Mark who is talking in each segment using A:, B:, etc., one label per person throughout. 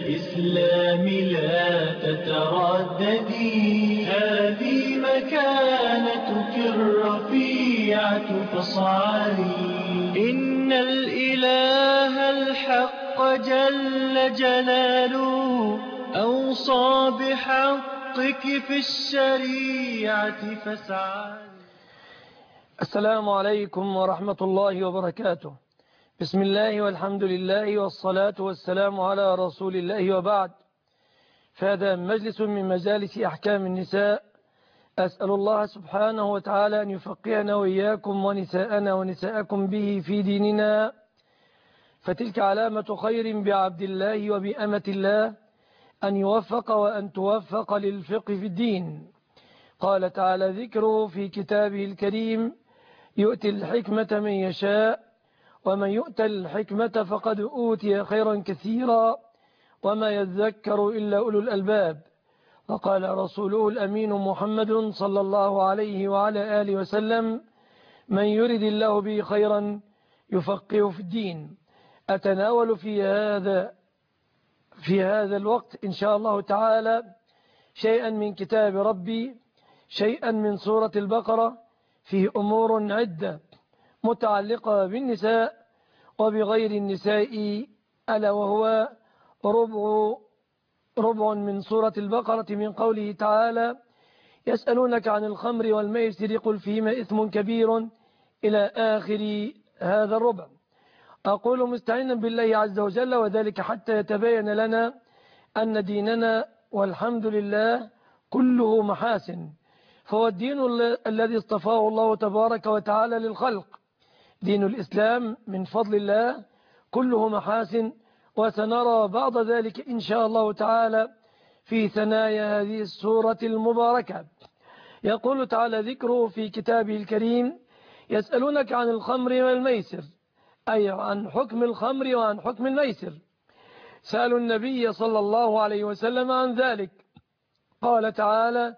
A: الإسلام لا تترددي، هذه مكانتك الرفيعة فاصعدي. إن الإله الحق جل جلاله أوصى بحقك في الشريعة فاسعدي.
B: السلام عليكم ورحمة الله وبركاته. بسم الله والحمد لله والصلاة والسلام على رسول الله وبعد. فهذا مجلس من مجالس أحكام النساء. أسأل الله سبحانه وتعالى أن يفقهنا وإياكم ونساءنا ونساءكم به في ديننا، فتلك علامة خير بعبد الله وبأمة الله أن يوفق وأن توفق للفقه في الدين. قال تعالى ذكره في كتابه الكريم: يؤتي الحكمة من يشاء ومن يؤت الحكمة فقد أوتي خيرا كثيرا وما يذكر إلا أولو الألباب. وقال رسوله الأمين محمد صلى الله عليه وعلى آله وسلم: من يرد الله به خيرا يفقه في الدين. أتناول في هذا الوقت إن شاء الله تعالى شيئا من كتاب ربي، شيئا من سورة البقرة، فيه أمور عدة متعلقة بالنساء وبغير النساء، ألا وهو ربع من سورة البقرة من قوله تعالى: يسألونك عن الخمر والميسر قل فيهما إثم كبير، إلى آخر هذا الربع. أقول مستعينا بالله عز وجل، وذلك حتى يتبين لنا أن ديننا والحمد لله كله محاسن، فهو الدين الذي اصطفاه الله تبارك وتعالى للخلق. دين الإسلام من فضل الله كله محاسن، وسنرى بعض ذلك إن شاء الله تعالى في ثنايا هذه السورة المباركة. يقول تعالى ذكره في كتابه الكريم: يسألونك عن الخمر والميسر، أي عن حكم الخمر وعن حكم الميسر. سألوا النبي صلى الله عليه وسلم عن ذلك. قال تعالى: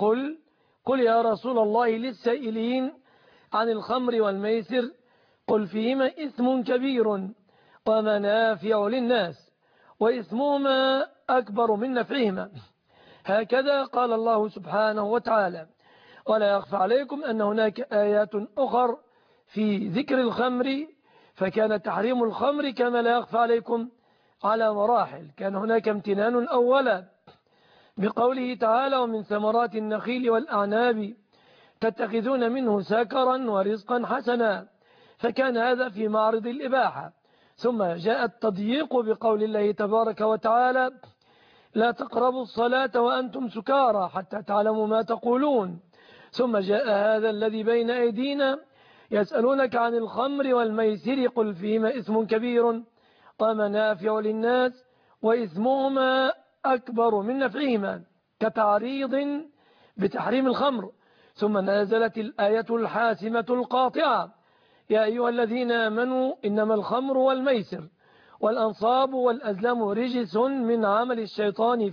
B: قل يا رسول الله للسائلين عن الخمر والميسر قل فيهما إثم كبير ومنافع للناس وإثمهما أكبر من نفعهما. هكذا قال الله سبحانه وتعالى. ولا يخفى عليكم أن هناك آيات أخر في ذكر الخمر، فكان تحريم الخمر كما لا يخفى عليكم على مراحل. كان هناك امتنان أولا بقوله تعالى: ومن ثمرات النخيل والأعناب تتخذون منه سكرا ورزقا حسنا، فكان هذا في معرض الإباحة. ثم جاء التضييق بقول الله تبارك وتعالى: لا تقربوا الصلاة وأنتم سكارى حتى تعلموا ما تقولون. ثم جاء هذا الذي بين أيدينا: يسألونك عن الخمر والميسر قل فيهما إثم كبير ومنافع للناس وإثمهما أكبر من نفعهما، كتعريض بتحريم الخمر. ثم نزلت الآية الحاسمة القاطعة: يا أيها الذين آمنوا إنما الخمر والميسر والأنصاب والأزلام رجس من عمل الشيطان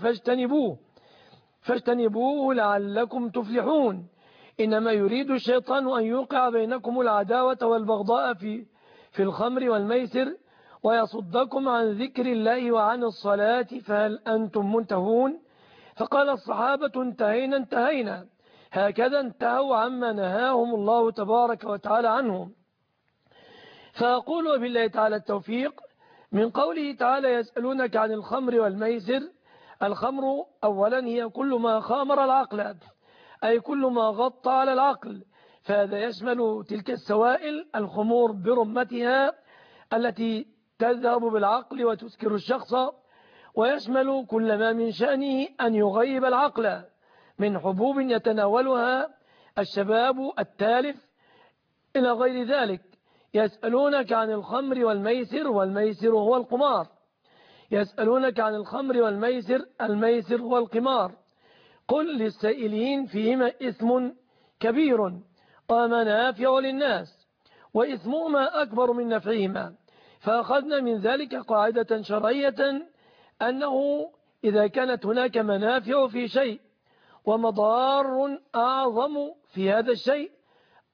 B: فاجتنبوه لعلكم تفلحون. إنما يريد الشيطان أن يوقع بينكم العداوة والبغضاء في الخمر والميسر ويصدكم عن ذكر الله وعن الصلاة فهل أنتم منتهون؟ فقال الصحابة: انتهينا. هكذا انتهوا عما نهاهم الله تبارك وتعالى عنهم. فأقول بالله تعالى التوفيق. من قوله تعالى: يسألونك عن الخمر والميسر، الخمر أولا هي كل ما خامر العقل، أي كل ما غطى على العقل، فهذا يشمل تلك السوائل الخمور برمتها التي تذهب بالعقل وتسكر الشخص، ويشمل كل ما من شأنه أن يغيب العقل من حبوب يتناولها الشباب التالف إلى غير ذلك. يسألونك عن الخمر والميسر، والميسر هو القمار. يسألونك عن الخمر والميسر، الميسر هو القمار. قل للسائلين فيهما إثم كبير ومنافع للناس وإثمهما أكبر من نفعهما. فأخذنا من ذلك قاعدة شرعية أنه إذا كانت هناك منافع في شيء ومضار أعظم في هذا الشيء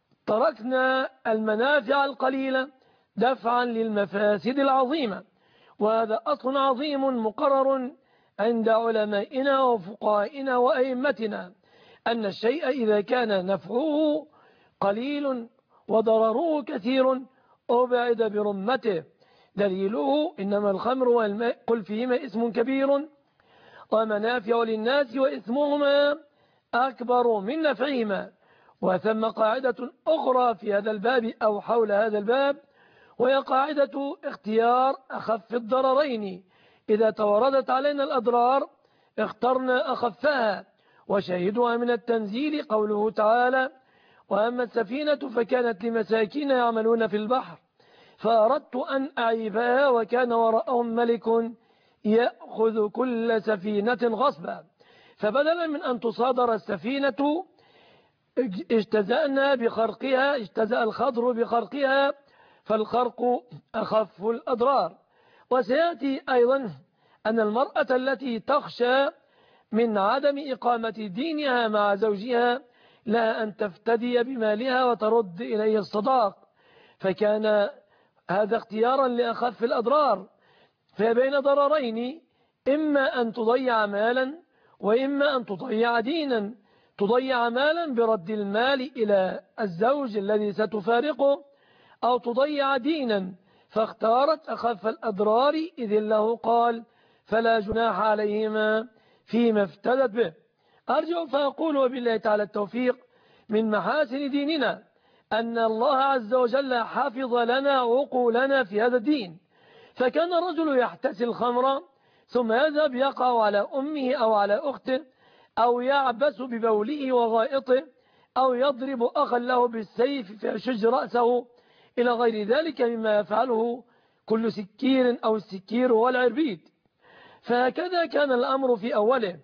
B: تركنا المنافع القليلة دفعا للمفاسد العظيمة. وهذا أصل عظيم مقرر عند علمائنا وفقهائنا وأئمتنا، أن الشيء إذا كان نفعه قليل وضرره كثير أبعد برمته. دليله إنما الخمر والماء قل فيهما اسم كبير ومنافع للناس وإثمهما أكبر من نفعهما. وثم قاعدة أخرى في هذا الباب أو حول هذا الباب، وهي قاعدة اختيار أخف الضررين. إذا توردت علينا الأضرار اخترنا أخفها، وشاهدها من التنزيل قوله تعالى: وأما السفينة فكانت لمساكين يعملون في البحر فأردت أن أعيبها وكان وراءهم ملك يأخذ كل سفينة غصبا. فبدلا من أن تصادر السفينة اجتزأنا بخرقها، اجتزأ الخضر بخرقها، فالخرق أخف الأضرار. وسيأتي أيضا أن المرأة التي تخشى من عدم إقامة دينها مع زوجها لها أن تفتدي بمالها وترد إليه الصداق، فكان هذا اختيارا لأخف الأضرار. فبين ضررين، إما أن تضيع مالا وإما أن تضيع دينا. تضيع مالا برد المال إلى الزوج الذي ستفارقه، أو تضيع دينا، فاختارت أخف الأضرار إذ الله قال: فلا جناح عليهما فيما افتدت به. أرجع فأقول وبالله تعالى التوفيق: من محاسن ديننا أن الله عز وجل حافظ لنا عقولنا في هذا الدين. فكان الرجل يحتسي الخمر ثم يذهب يقع على أمه أو على أخته، أو يعبس ببوله وغائطه، أو يضرب أخا له بالسيف فيشج رأسه إلى غير ذلك مما يفعله كل سكير أو السكير والعربيد. فهكذا كان الأمر في أوله،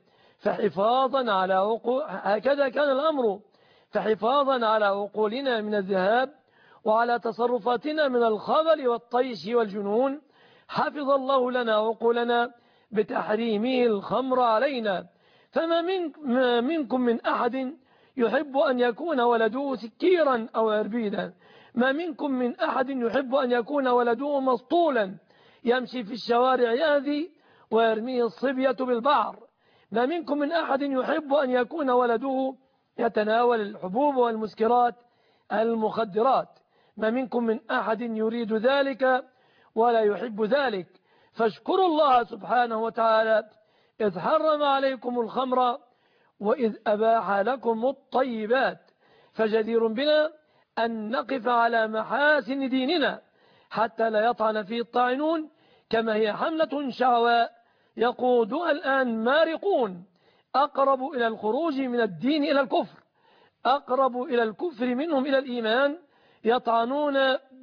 B: هكذا كان الأمر فحفاظا على عقولنا من الذهاب وعلى تصرفاتنا من الخبل والطيش والجنون، حفظ الله لنا عقولنا بتحريمه الخمر علينا. فما منكم من أحد يحب أن يكون ولده سكيرا أو عربيدا. ما منكم من أحد يحب أن يكون ولده مسطولا يمشي في الشوارع يأذي ويرميه الصبية بالبعر. ما منكم من أحد يحب أن يكون ولده يتناول الحبوب والمسكرات المخدرات. ما منكم من أحد يريد ذلك ولا يحب ذلك. فاشكروا الله سبحانه وتعالى إذ حرم عليكم الخمر وإذ أباح لكم الطيبات. فجدير بنا أن نقف على محاسن ديننا حتى لا يطعن فيه الطاعنون، كما هي حملة شعواء يقودها الآن مارقون أقرب إلى الخروج من الدين إلى الكفر، أقرب إلى الكفر منهم إلى الإيمان، يطعنون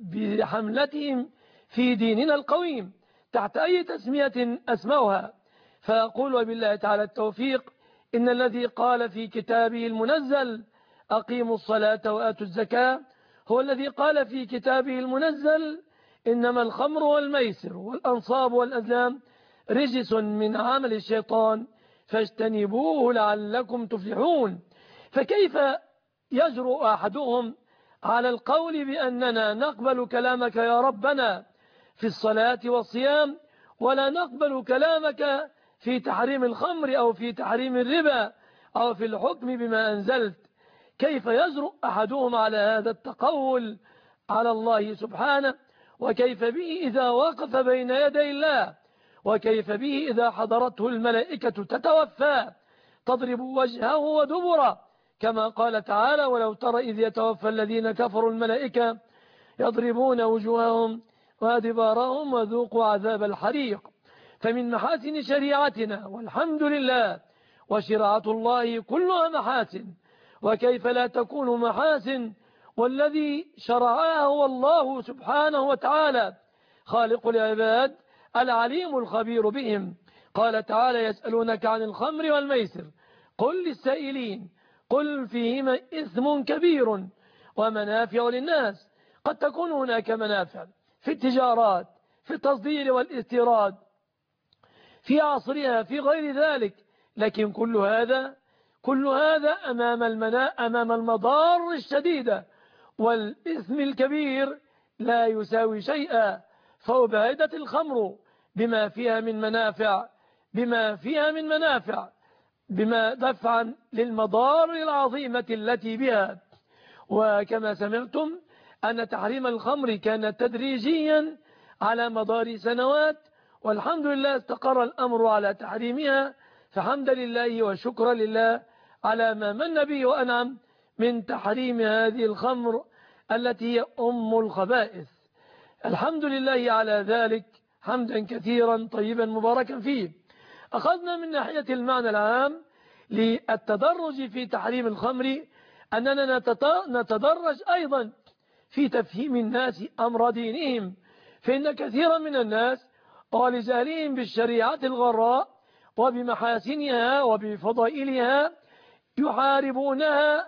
B: بحملتهم في ديننا القويم تحت أي تسمية أسموها. فأقول وبالله تعالى التوفيق: إن الذي قال في كتابه المنزل: أقيموا الصلاة وآتوا الزكاة، هو الذي قال في كتابه المنزل: إنما الخمر والميسر والأنصاب والأزلام رجس من عمل الشيطان فاجتنبوه لعلكم تفلحون. فكيف يجرؤ أحدهم على القول بأننا نقبل كلامك يا ربنا في الصلاة والصيام، ولا نقبل كلامك في تحريم الخمر أو في تحريم الربا أو في الحكم بما أنزلت؟ كيف يجرؤ أحدهم على هذا التقول على الله سبحانه؟ وكيف به إذا وقف بين يدي الله؟ وكيف به إذا حضرته الملائكة تتوفى تضرب وجهه ودبره، كما قال تعالى: ولو ترى إذ يتوفى الذين كفروا الملائكة يضربون وجوههم وأدبارهم وذوقوا عذاب الحريق. فمن محاسن شريعتنا والحمد لله، وشرعة الله كلها محاسن، وكيف لا تكون محاسن والذي شرعها هو الله سبحانه وتعالى خالق العباد العليم الخبير بهم. قال تعالى: يسألونك عن الخمر والميسر قل للسائلين قل فيهما إثم كبير ومنافع للناس. قد تكون هناك منافع في التجارات، في التصدير والاستيراد، في عصرها، في غير ذلك، لكن كل هذا أمام المضار الشديدة والإثم الكبير لا يساوي شيئا. فأبعدت الخمر بما فيها من منافع بما دفعا للمضار العظيمة التي بها. وكما سمعتم أن تحريم الخمر كان تدريجيا على مدار سنوات، والحمد لله استقر الأمر على تحريمها، فحمد لله وشكرا لله على ما من به وأنعم من تحريم هذه الخمر التي هي أم الخبائث. الحمد لله على ذلك حمدا كثيرا طيبا مباركا فيه. أخذنا من ناحية المعنى العام للتدرج في تحريم الخمر أننا نتدرج أيضا في تفهيم الناس أمر دينهم، فإن كثيرا من الناس ولجهلهم بالشريعة الغراء وبمحاسنها وبفضائلها يحاربونها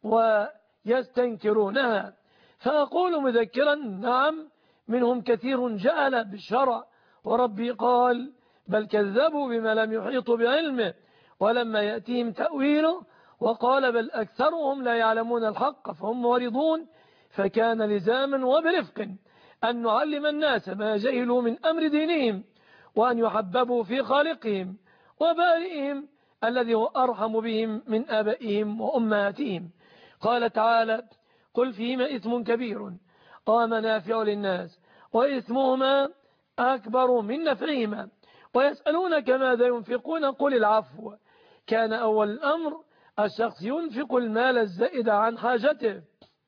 B: ويستنكرونها. فأقول مذكرا نعم منهم كثير جهل بالشرع، وربي قال بل كذبوا بما لم يحيطوا بعلمه ولما يأتيهم تأويله، وقال بل أكثرهم لا يعلمون الحق فهم معرضون. فكان لزاما وبرفق أن نعلم الناس ما جهلوا من أمر دينهم، وأن يحببوا في خالقهم وبارئهم الذي هو أرحم بهم من آبائهم وأمهاتهم. قال تعالى قل فيهما إثم كبير ومنافع للناس وإثمهما أكبر من نفعهما ويسألونك ماذا ينفقون قل العفو. كان أول الأمر الشخص ينفق المال الزائد عن حاجته،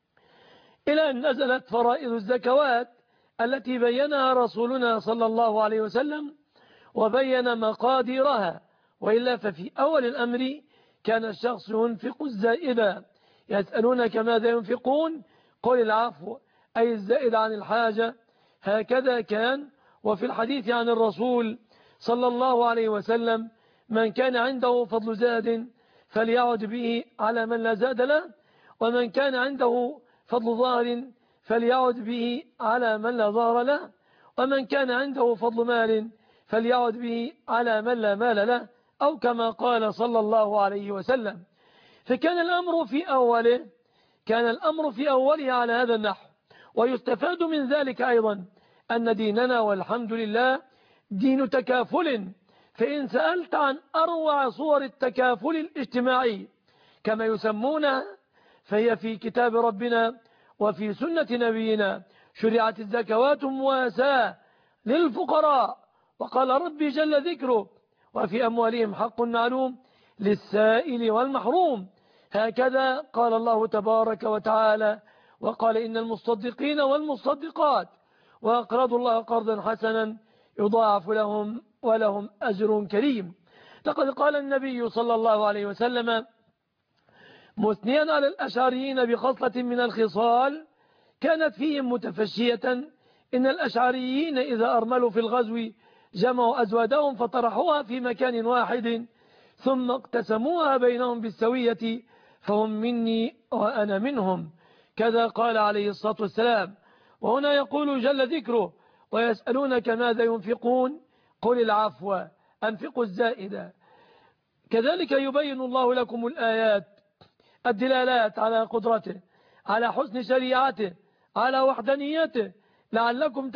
B: إلى أن نزلت فرائض الزكوات التي بينها رسولنا صلى الله عليه وسلم وبين مقاديرها، وإلا ففي أول الأمر كان الشخص ينفق الزائد. يسألونك ماذا ينفقون قل العفو أي الزائد عن الحاجة. هكذا كان. وفي الحديث عن الرسول صلى الله عليه وسلم من كان عنده فضل زاد فليعد به على من لا زاد له، ومن كان عنده فضل ظهر فليعد به على من لا ظهر له، ومن كان عنده فضل مال فليعد به على من لا مال له، أو كما قال صلى الله عليه وسلم. فكان الأمر في أوله على هذا النحو. ويستفاد من ذلك أيضا أن ديننا والحمد لله دين تكافل. فإن سألت عن أروع صور التكافل الاجتماعي كما يسمونها فهي في كتاب ربنا وفي سنة نبينا. شرعت الزكوات مواساة للفقراء، وقال ربي جل ذكره وفي أموالهم حق معلوم للسائل والمحروم. هكذا قال الله تبارك وتعالى وقال إن المصدقين والمصدقات وأقرضوا الله قرضا حسنا يضاعف لهم ولهم أجر كريم. لقد قال النبي صلى الله عليه وسلم مثنيا على الأشعريين بخصلة من الخصال كانت فيهم متفشية: إن الأشعريين إذا أرملوا في الغزو جمعوا أزوادهم فطرحوها في مكان واحد ثم اقتسموها بينهم بالسوية فهم مني وأنا منهم. كذا قال عليه الصلاة والسلام. وهنا يقول جل ذكره ويسألونك ماذا ينفقون قل العفو أنفقوا الزائد. كذلك يبين الله لكم الآيات الدلالات على قدرته، على حسن شريعته، على وحدانيته، لعلكم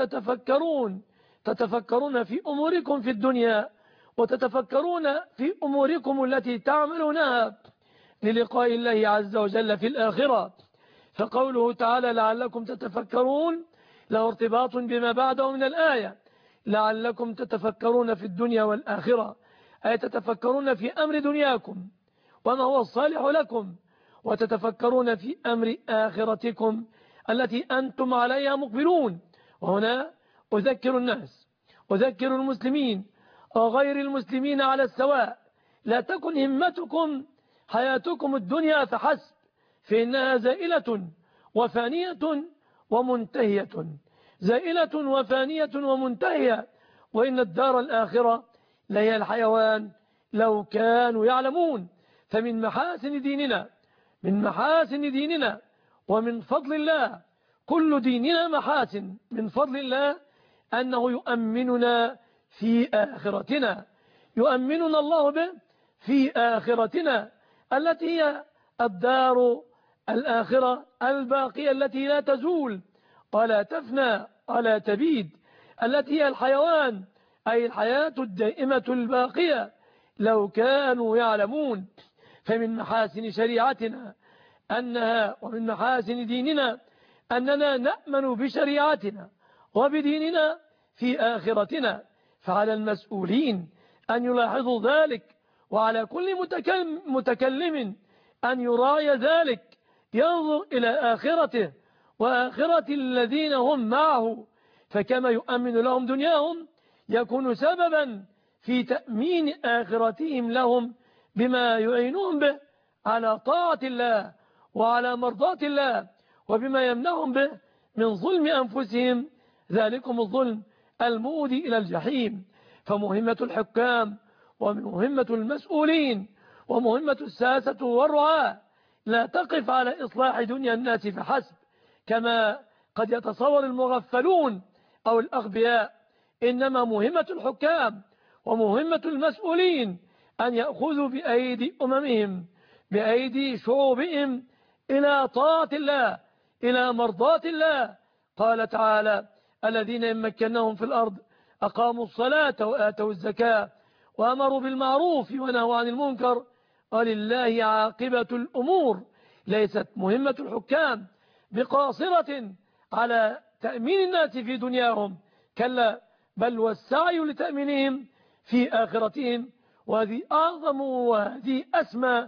B: تتفكرون في أموركم في الدنيا وتتفكرون في أموركم التي تعملونها للقاء الله عز وجل في الآخرة. فقوله تعالى لعلكم تتفكرون له ارتباط بما بعده من الآية، لعلكم تتفكرون في الدنيا والآخرة، أي تتفكرون في أمر دنياكم وما هو الصالح لكم، وتتفكرون في أمر آخرتكم التي أنتم عليها مقبلون. وهنا أذكر الناس، أذكر المسلمين وغير المسلمين على السواء: لا تكن همتكم حياتكم الدنيا فحسب، فإنها زائلة وفانية ومنتهية، زائلة وفانية ومنتهية، وإن الدار الآخرة لهي الحيوان لو كانوا يعلمون. فمن محاسن ديننا ومن فضل الله، كل ديننا محاسن، من فضل الله أنه يؤمننا في آخرتنا، يؤمننا الله به في آخرتنا التي هي الدار الآخرة الباقية التي لا تزول ولا تفنى ولا تبيد، التي هي الحيوان أي الحياة الدائمة الباقية لو كانوا يعلمون. فمن محاسن شريعتنا أنها ومن محاسن ديننا أننا نأمن بشريعتنا وبديننا في آخرتنا، فعلى المسؤولين أن يلاحظوا ذلك، وعلى كل متكلم أن يراعي ذلك، ينظر إلى آخرته وآخرة الذين هم معه، فكما يؤمن لهم دنياهم يكون سببا في تأمين آخرتهم لهم بما يعينون به على طاعة الله وعلى مرضاة الله، وبما يمنعهم به من ظلم أنفسهم، ذلكم الظلم المؤدي إلى الجحيم. فمهمة الحكام ومهمة المسؤولين ومهمة الساسة والرعاة لا تقف على إصلاح دنيا الناس فحسب كما قد يتصور المغفلون أو الأغبياء، إنما مهمة الحكام ومهمة المسؤولين أن يأخذوا بأيدي أممهم بأيدي شعوبهم إلى طاعة الله إلى مرضاة الله. قال تعالى: الذين إن مكناهم في الأرض أقاموا الصلاة وآتوا الزكاة وأمروا بالمعروف ونهوا عن المنكر ولله عاقبة الأمور. ليست مهمة الحكام بقاصرة على تأمين الناس في دنياهم، كلا، بل والسعي لتأمينهم في آخرتهم، وهذه أعظم وهذه أسمى،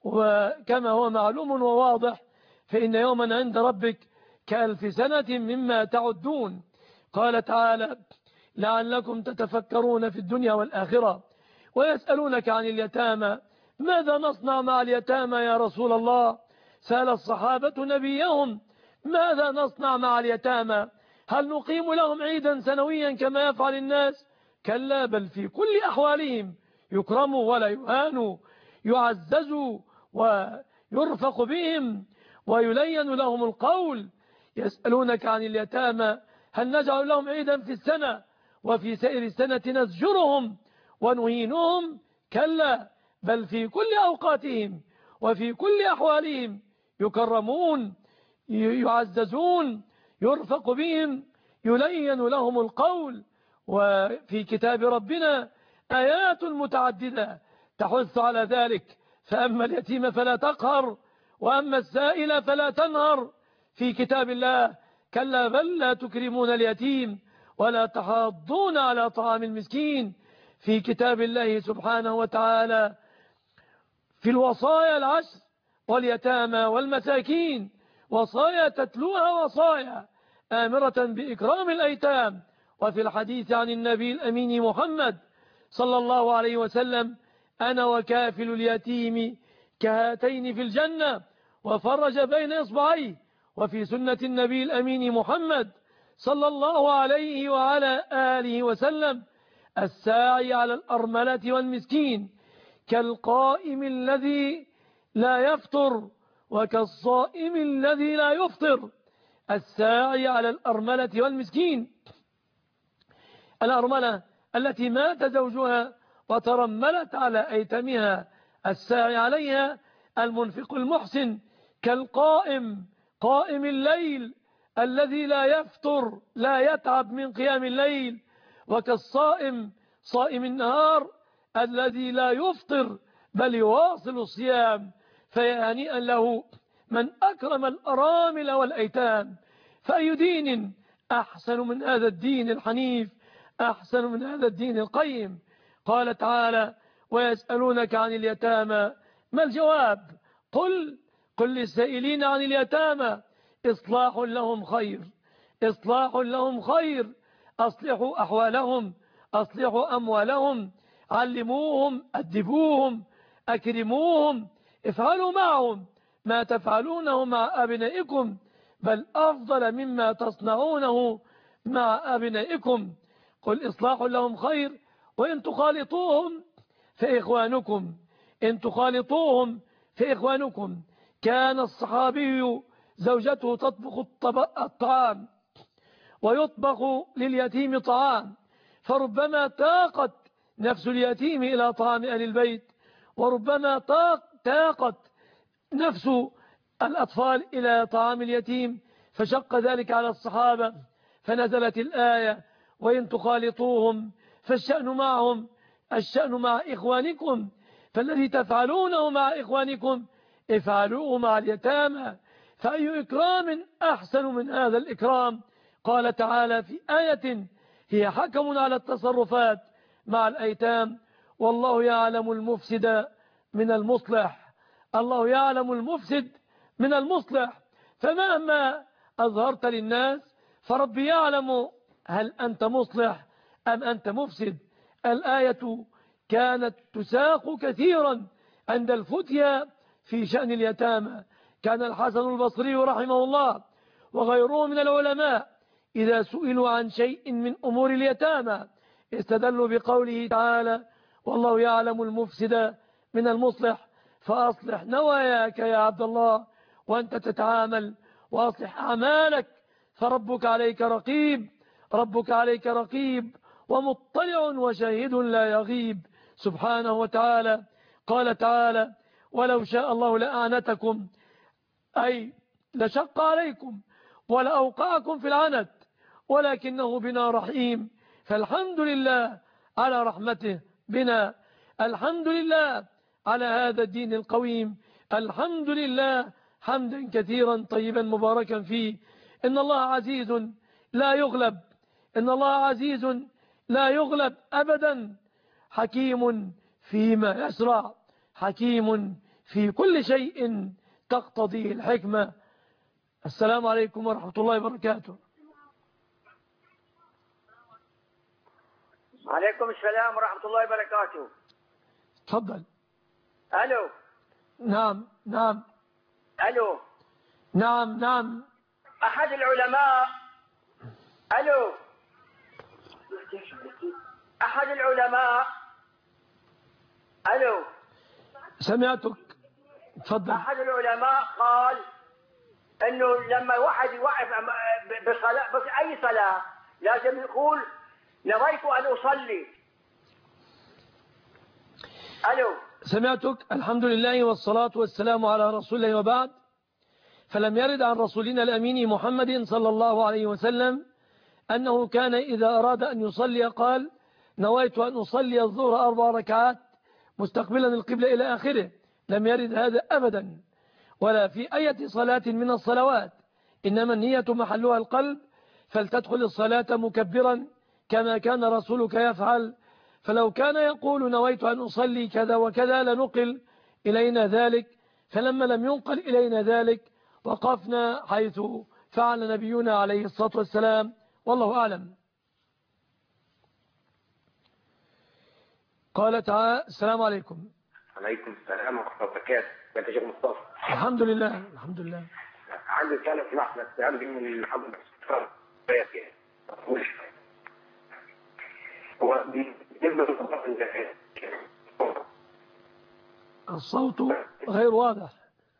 B: وكما هو معلوم وواضح فإن يوما عند ربك كألف سنة مما تعدون. قال تعالى: لعلكم تتفكرون في الدنيا والآخرة ويسألونك عن اليتامى ماذا نصنع مع اليتامى يا رسول الله؟ سأل الصحابة نبيهم: ماذا نصنع مع اليتامى؟ هل نقيم لهم عيدا سنويا كما يفعل الناس؟ كلا، بل في كل أحوالهم يكرموا ولا يهانوا، يعززوا ويرفق بهم ويلين لهم القول. يسألونك عن اليتامى هل نجعل لهم عيدا في السنة وفي سائر السنة نزجرهم ونهينهم؟ كلا، بل في كل أوقاتهم وفي كل أحوالهم يكرمون، يعززون، يرفق بهم، يلين لهم القول. وفي كتاب ربنا آيات متعددة تحث على ذلك، فأما اليتيم فلا تقهر وأما السائل فلا تنهر. في كتاب الله: كلا بل لا تكرمون اليتيم ولا تحاضون على طعام المسكين. في كتاب الله سبحانه وتعالى في الوصايا العشر واليتامى والمساكين وصايا تتلوها وصايا آمرة بإكرام الأيتام. وفي الحديث عن النبي الأمين محمد صلى الله عليه وسلم: أنا وكافل اليتيم كهاتين في الجنة، وفرج بين إصبعيه. وفي سنة النبي الأمين محمد صلى الله عليه وعلى آله وسلم: الساعي على الأرملة والمسكين كالقائم الذي لا يفطر وكالصائم الذي لا يفطر. الساعي على الأرملة والمسكين، الأرملة التي مات زوجها وترملت على أيتمها، الساعي عليها المنفق المحسن، كالقائم قائم الليل الذي لا يفتر لا يتعب من قيام الليل، وكالصائم صائم النهار الذي لا يفطر بل يواصل الصيام. فيا هنيئا له من أكرم الأرامل والأيتام. فأي دين أحسن من هذا الدين الحنيف، أحسن من هذا الدين القيم؟ قال تعالى: ويسألونك عن اليتامى ما الجواب؟ قل للسائلين عن اليتامى إصلاح لهم خير، إصلاح لهم خير. أصلحوا أحوالهم، أصلحوا أموالهم، علموهم، أدبوهم، أكرموهم، افعلوا معهم ما تفعلونه مع أبنائكم، بل أفضل مما تصنعونه مع أبنائكم. قل إصلاح لهم خير وإن تخالطوهم فإخوانكم، إن تخالطوهم فإخوانكم. كان الصحابي زوجته تطبخ الطعام ويطبخ لليتيم طعام، فربما تاقت نفس اليتيم إلى طعام أهل البيت، وربما تاقت نفس الأطفال إلى طعام اليتيم، فشق ذلك على الصحابة، فنزلت الآية: وإن تخالطوهم فالشأن معهم الشأن مع إخوانكم، فالذي تفعلونه مع إخوانكم افعلوه مع اليتامى، فأي إكرام أحسن من هذا الإكرام؟ قال تعالى في آية هي حكم على التصرفات مع الأيتام: والله يعلم المفسد من المصلح. الله يعلم المفسد من المصلح، فمهما أظهرت للناس فربي يعلم هل أنت مصلح أم أنت مفسد. الآية كانت تساق كثيرا عند الفتيا في شأن اليتامى. كان الحسن البصري رحمه الله وغيره من العلماء إذا سئلوا عن شيء من أمور اليتامى استدلوا بقوله تعالى: والله يعلم المفسد من المصلح، فأصلح نواياك يا عبد الله وأنت تتعامل، وأصلح أعمالك، فربك عليك رقيب، ربك عليك رقيب ومطلع وشهيد لا يغيب سبحانه وتعالى. قال تعالى: ولو شاء الله لأعنتكم، أي لشق عليكم ولأوقعكم في العنت، ولكنه بنا رحيم. فالحمد لله على رحمته بنا، الحمد لله على هذا الدين القويم، الحمد لله حمدا كثيرا طيبا مباركا فيه. إن الله عزيز لا يغلب، إن الله عزيز لا يغلب أبدا، حكيم فيما يشرع، حكيم في كل شيء تقتضيه الحكمة. السلام عليكم ورحمة الله وبركاته.
C: وعليكم السلام ورحمة الله وبركاته.
B: تفضل.
C: ألو.
B: نعم نعم.
C: ألو.
B: نعم نعم.
C: أحد العلماء. ألو. أحد العلماء. ألو.
B: سمعتك، تفضل.
C: أحد العلماء قال إنه لما واحد يوقف بصلاة، بس أي صلاة لازم يقول نويت أن أصلي. ألو.
B: سمعتك. الحمد لله والصلاة والسلام على رسول الله، وبعد. فلم يرد عن رسولنا الأمين محمد صلى الله عليه وسلم أنه كان إذا أراد أن يصلي قال: نويت أن أصلي الظهر 4 ركعات مستقبلا القبلة إلى آخره. لم يرد هذا أبدا، ولا في أي صلاة من الصلوات. إنما النية محلها القلب، فلتدخل الصلاة مكبرا كما كان رسولك يفعل. فلو كان يقول نويت أن أصلي كذا وكذا لنقل إلينا ذلك، فلما لم ينقل إلينا ذلك وقفنا حيث فعل نبينا عليه الصلاة والسلام، والله أعلم. قال تعالى: السلام عليكم.
D: عليكم السلام ورحمة الله وبركاته. أنت شيخ مصطفى؟
B: الحمد لله الحمد لله.
D: عندي رسالة في لحظة عندي من محمد هو
B: الصوت غير واضح.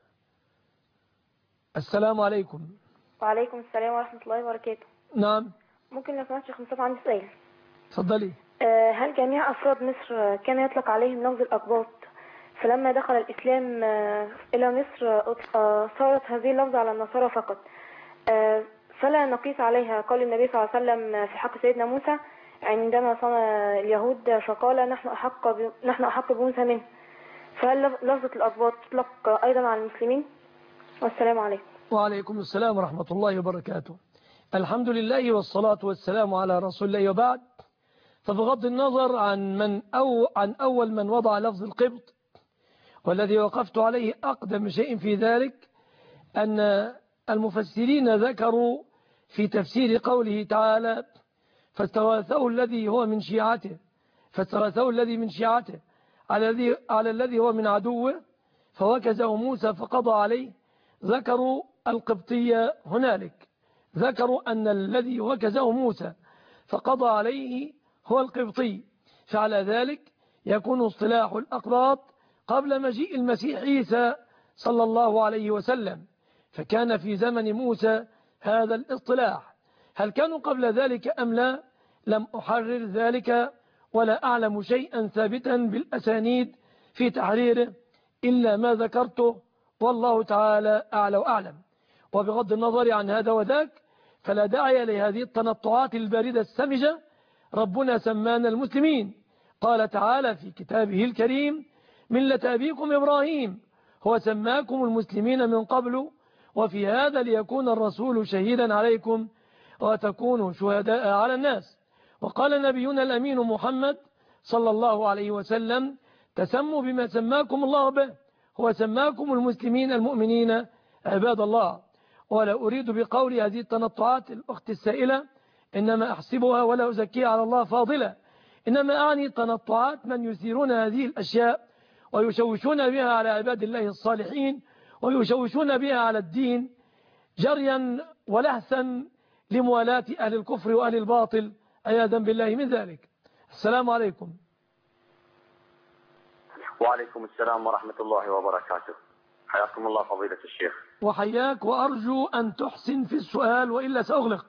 B: السلام عليكم.
E: وعليكم السلام ورحمة الله وبركاته.
B: نعم.
E: ممكن لو سمحت شيخ مصطفى عندي سؤال.
B: تفضلي.
E: هل جميع أفراد مصر كان يطلق عليهم لفظ الأقباط، فلما دخل الإسلام إلى مصر صارت هذه اللفظة على النصارى فقط، فلا نقيس عليها قول النبي صلى الله عليه وسلم في حق سيدنا موسى عندما صنع اليهود فقال نحن أحق بموسى منه، فهل لفظة الأقباط تطلق أيضا على المسلمين؟ والسلام عليكم.
B: وعليكم السلام ورحمة الله وبركاته. الحمد لله والصلاة والسلام على رسول الله، وبعد. فبغض النظر عن أول من وضع لفظ القبط، والذي وقفت عليه أقدم شيء في ذلك أن المفسرين ذكروا في تفسير قوله تعالى: فاستغاثه الذي هو من شيعته، فاستغاثه الذي من شيعته على الذي هو من عدوه فوكزه موسى فقضى عليه. ذكروا القبطية هنالك، ذكروا أن الذي وكزه موسى فقضى عليه هو القبطي، فعلى ذلك يكون اصطلاح الأقباط قبل مجيء المسيح عيسى صلى الله عليه وسلم، فكان في زمن موسى هذا الاصطلاح. هل كانوا قبل ذلك أم لا؟ لم أحرر ذلك، ولا أعلم شيئا ثابتا بالأسانيد في تحريره إلا ما ذكرته، والله تعالى أعلى وأعلم. وبغض النظر عن هذا وذاك، فلا داعي لهذه التنطعات الباردة السمجة ربنا سمانا المسلمين. قال تعالى في كتابه الكريم: ملة أبيكم إبراهيم هو سماكم المسلمين من قبل وفي هذا ليكون الرسول شهيدا عليكم وتكونوا شهداء على الناس. وقال نبينا الأمين محمد صلى الله عليه وسلم: تسموا بما سماكم الله به هو سماكم المسلمين المؤمنين عباد الله. ولا أريد بقول هذه التنطعات الأخت السائلة إنما أحسبها ولا أزكيها على الله فاضلة، إنما أعني تنطعات من يثيرون هذه الأشياء ويشوشون بها على عباد الله الصالحين ويشوشون بها على الدين جريا ولهثا لموالاة أهل الكفر وأهل الباطل عياذا بالله من ذلك. السلام عليكم.
D: وعليكم السلام ورحمة الله وبركاته. حياكم الله فضيلة الشيخ.
B: وحياك، وأرجو أن تحسن في السؤال وإلا سأغلق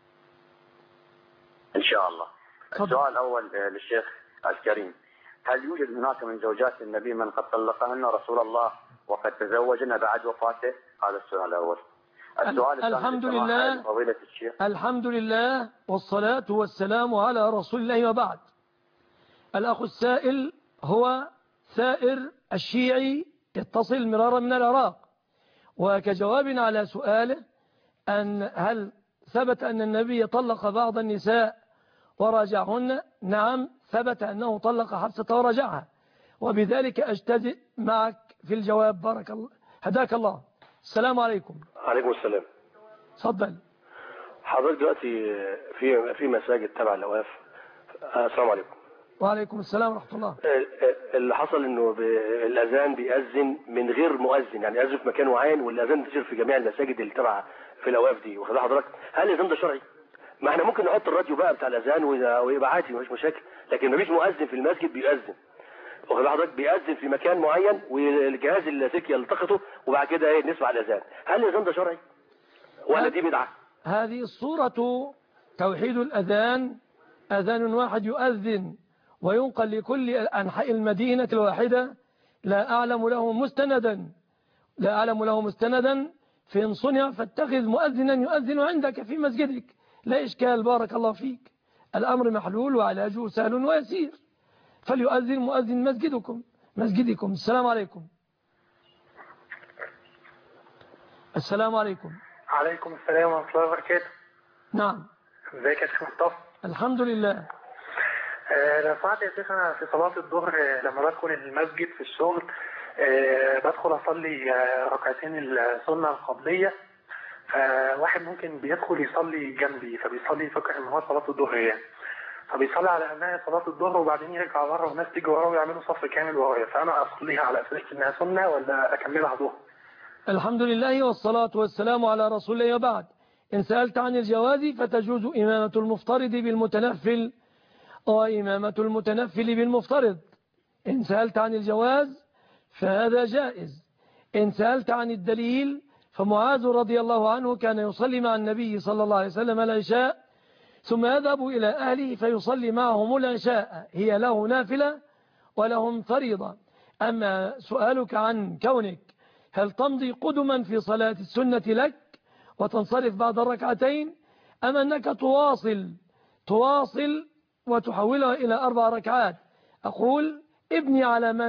D: إن شاء الله.
B: فضل.
D: السؤال الأول للشيخ الكريم: هل يوجد هناك من زوجات النبي من قد طلقهن رسول الله وقد تزوجن بعد وفاته؟ هذا السؤال الأول. السؤال الثاني:
B: الحمد لله،
D: فضيلة الشيخ. الحمد
B: لله والصلاة والسلام على رسول الله وبعد. الأخ السائل هو ثائر الشيعي يتصل مرارا من العراق، وكجواب على سؤاله أن هل ثبت أن النبي طلق بعض النساء وراجعهن؟ نعم، ثبت أنه طلق حفصة وراجعها، وبذلك أجتزئ معك في الجواب. بارك الله، هداك الله. السلام عليكم.
F: عليكم السلام.
B: تفضل.
F: حضرتك دلوقتي في مساجد تبع الأوقاف. السلام عليكم.
B: وعليكم السلام ورحمة الله.
F: اللي حصل انه الاذان بيأذن من غير مؤذن، يعني يأذن في مكان معين والاذان انتشر في جميع المساجد اللي تبع في الاوقاف دي. واخد حضرتك؟ هل الاذان ده شرعي؟ ما احنا ممكن نحط الراديو بقى بتاع الاذان ويبقى عادي مفيش مشاكل، لكن مفيش مؤذن في المسجد بيأذن. واخد حضرتك؟ بيأذن في مكان معين والجهاز اللاسلكي يلتقطه وبعد كده نسمع الاذان. هل الاذان ده شرعي ولا دي بدعه؟
B: هذه الصورة توحيد الأذان، أذان واحد يؤذن وينقل لكل أنحاء المدينة الواحدة. لا أعلم له مستندا فإن صنع فاتخذ مؤذنا يؤذن عندك في مسجدك، لا إشكال. بارك الله فيك. الأمر محلول وعلاجه سهل ويسير، فليؤذن مؤذن مسجدكم. السلام عليكم. السلام عليكم.
G: عليكم السلام ورحمة الله وبركاته.
B: نعم.
G: ازيك يا شيخ مصطفى؟
B: الحمد لله.
G: لو سمحت يا شيخ، انا في صلاة الظهر لما بدخل المسجد في الشغل بدخل اصلي ركعتين السنة القبلية. واحد ممكن بيدخل يصلي جنبي فبيصلي يفكر ان هو صلاة الظهر يعني، فبيصلي على انها صلاة الظهر وبعدين يرجع بره والناس تيجي وراه ويعملوا صف كامل ورايا، فانا اصليها على اساس انها سنة ولا اكملها ظهر؟
B: الحمد لله والصلاة والسلام على رسول الله وبعد. إن سألت عن الجواز فتجوز إمامة المفترض بالمتنفل وإمامة المتنفل بالمفترض. إن سألت عن الجواز فهذا جائز. إن سألت عن الدليل فمعاذ رضي الله عنه كان يصلي مع النبي صلى الله عليه وسلم العشاء ثم يذهب إلى أهله فيصلي معهم العشاء، هي له نافلة ولهم فريضة. أما سؤالك عن كونك هل تمضي قدما في صلاة السنة لك وتنصرف بعد الركعتين أم أنك تواصل وتحولها إلى 4 ركعات؟ أقول ابني على ما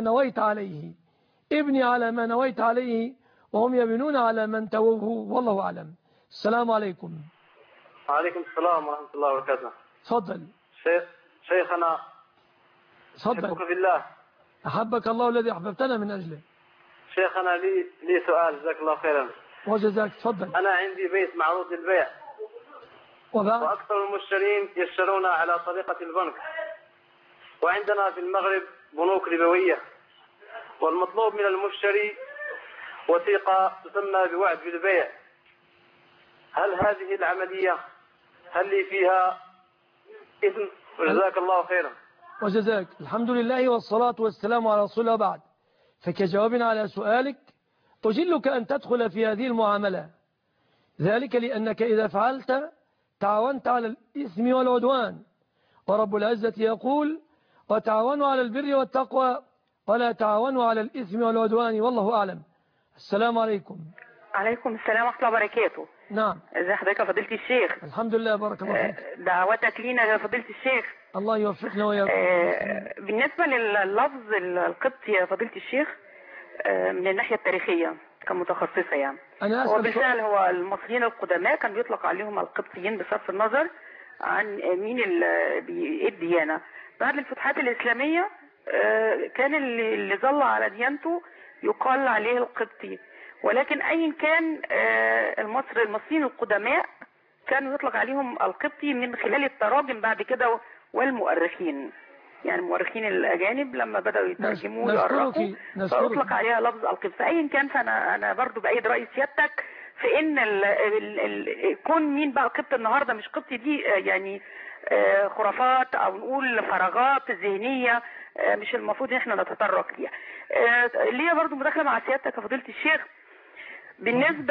B: نويت عليه وهم يبنون على من تووه، والله أعلم. السلام عليكم.
H: وعليكم السلام ورحمة الله وبركاته.
B: تفضل.
H: شيخنا أحبك في الله.
B: أحبك الله الذي أحببتنا من أجله.
H: شيخنا لي سؤال، جزاك الله خيرا.
B: وجزاك. تفضل.
H: أنا عندي بيت معروض للبيع وأكثر المشترين يشترون على طريقة البنك، وعندنا في المغرب بنوك ربوية، والمطلوب من المشتري وثيقة تسمى بوعد بالبيع. هل هذه العملية لي فيها إثم؟ وجزاك الله خيرا.
B: وجزاك. الحمد لله والصلاة والسلام على رسول الله بعد. فكجواب على سؤالك أجلك أن تدخل في هذه المعاملة، ذلك لأنك إذا فعلت تعاونت على الإثم والعدوان، ورب العزة يقول وتعاونوا على البر والتقوى ولا تعاونوا على الإثم والعدوان، والله أعلم. السلام عليكم.
I: عليكم السلام ورحمة الله وبركاته.
B: نعم.
I: ازي حضرتك يا فضيلة الشيخ؟
B: الحمد لله، بارك الله فيك.
I: دعوتك لينا يا فضيلة الشيخ.
B: الله يوفقنا وياكم.
I: بالنسبة لللفظ القبطي يا فضيلة الشيخ، من الناحية التاريخية كمتخصصة يعني، هو بالفعل هو المصريين القدماء كان بيطلق عليهم القبطيين بصرف النظر عن مين الديانة. بعد الفتوحات الإسلامية كان اللي ظل على ديانته يقال عليه القبطي، ولكن أي كان المصريين القدماء كانوا يطلق عليهم القبطي من خلال التراجم بعد كده والمؤرخين، يعني المؤرخين الأجانب لما بدأوا يترجموا ويؤرخوا فأطلق عليها لفظ القبطي. فأي كان فأنا برضو بأيد رأي سيادتك في إن كون مين بقى قبط النهاردة مش قبطي دي يعني خرافات أو نقول فراغات ذهنية مش المفروض إن احنا نتطرق ليها. ليا برضو مداخلة مع سيادتك يا فضيلة الشيخ بالنسبة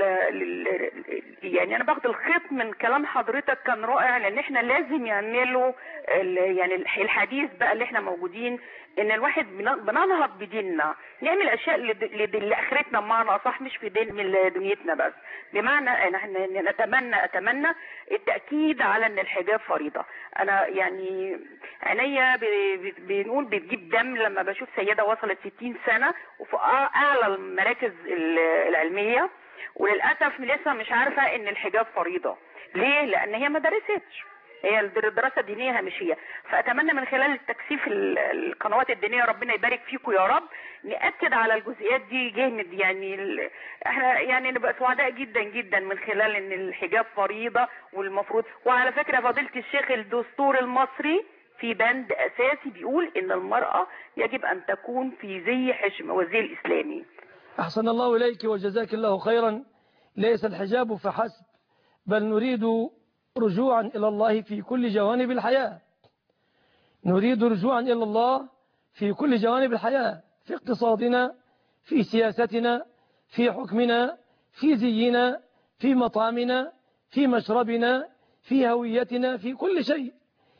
I: يعني انا باخد الخيط من كلام حضرتك كان رائع، لان احنا لازم يعملوا يعني الحديث بقى اللي احنا موجودين ان الواحد بننهض بديننا، نعمل اشياء لاخرتنا بمعنى اصح مش في دنيتنا بس، بمعنى ان اتمنى التاكيد على ان الحجاب فريضه. انا يعني عينيا بنقول بتجيب دم لما بشوف سيده وصلت 60 سنه وفي اعلى المراكز العلميه وللاسف لسه مش عارفه ان الحجاب فريضه. ليه؟ لان هي ما درستش، هي الدراسه الدينيه هامشيه. فاتمنى من خلال التكثيف القنوات الدينيه ربنا يبارك فيكم يا رب ناكد على الجزئيات دي جامد، يعني احنا يعني نبقى سعداء جدا جدا من خلال ان الحجاب فريضه والمفروض. وعلى فكره فضيله الشيخ الدستور المصري في بند اساسي بيقول ان المراه يجب ان تكون في زي حشمه والزي الاسلامي.
B: أحسن الله إليك وجزاك الله خيرا. ليس الحجاب فحسب، بل نريد رجوعا إلى الله في كل جوانب الحياة. نريد رجوعا إلى الله في كل جوانب الحياة، في اقتصادنا، في سياستنا، في حكمنا، في زينا، في مطعمنا، في مشربنا، في هويتنا، في كل شيء.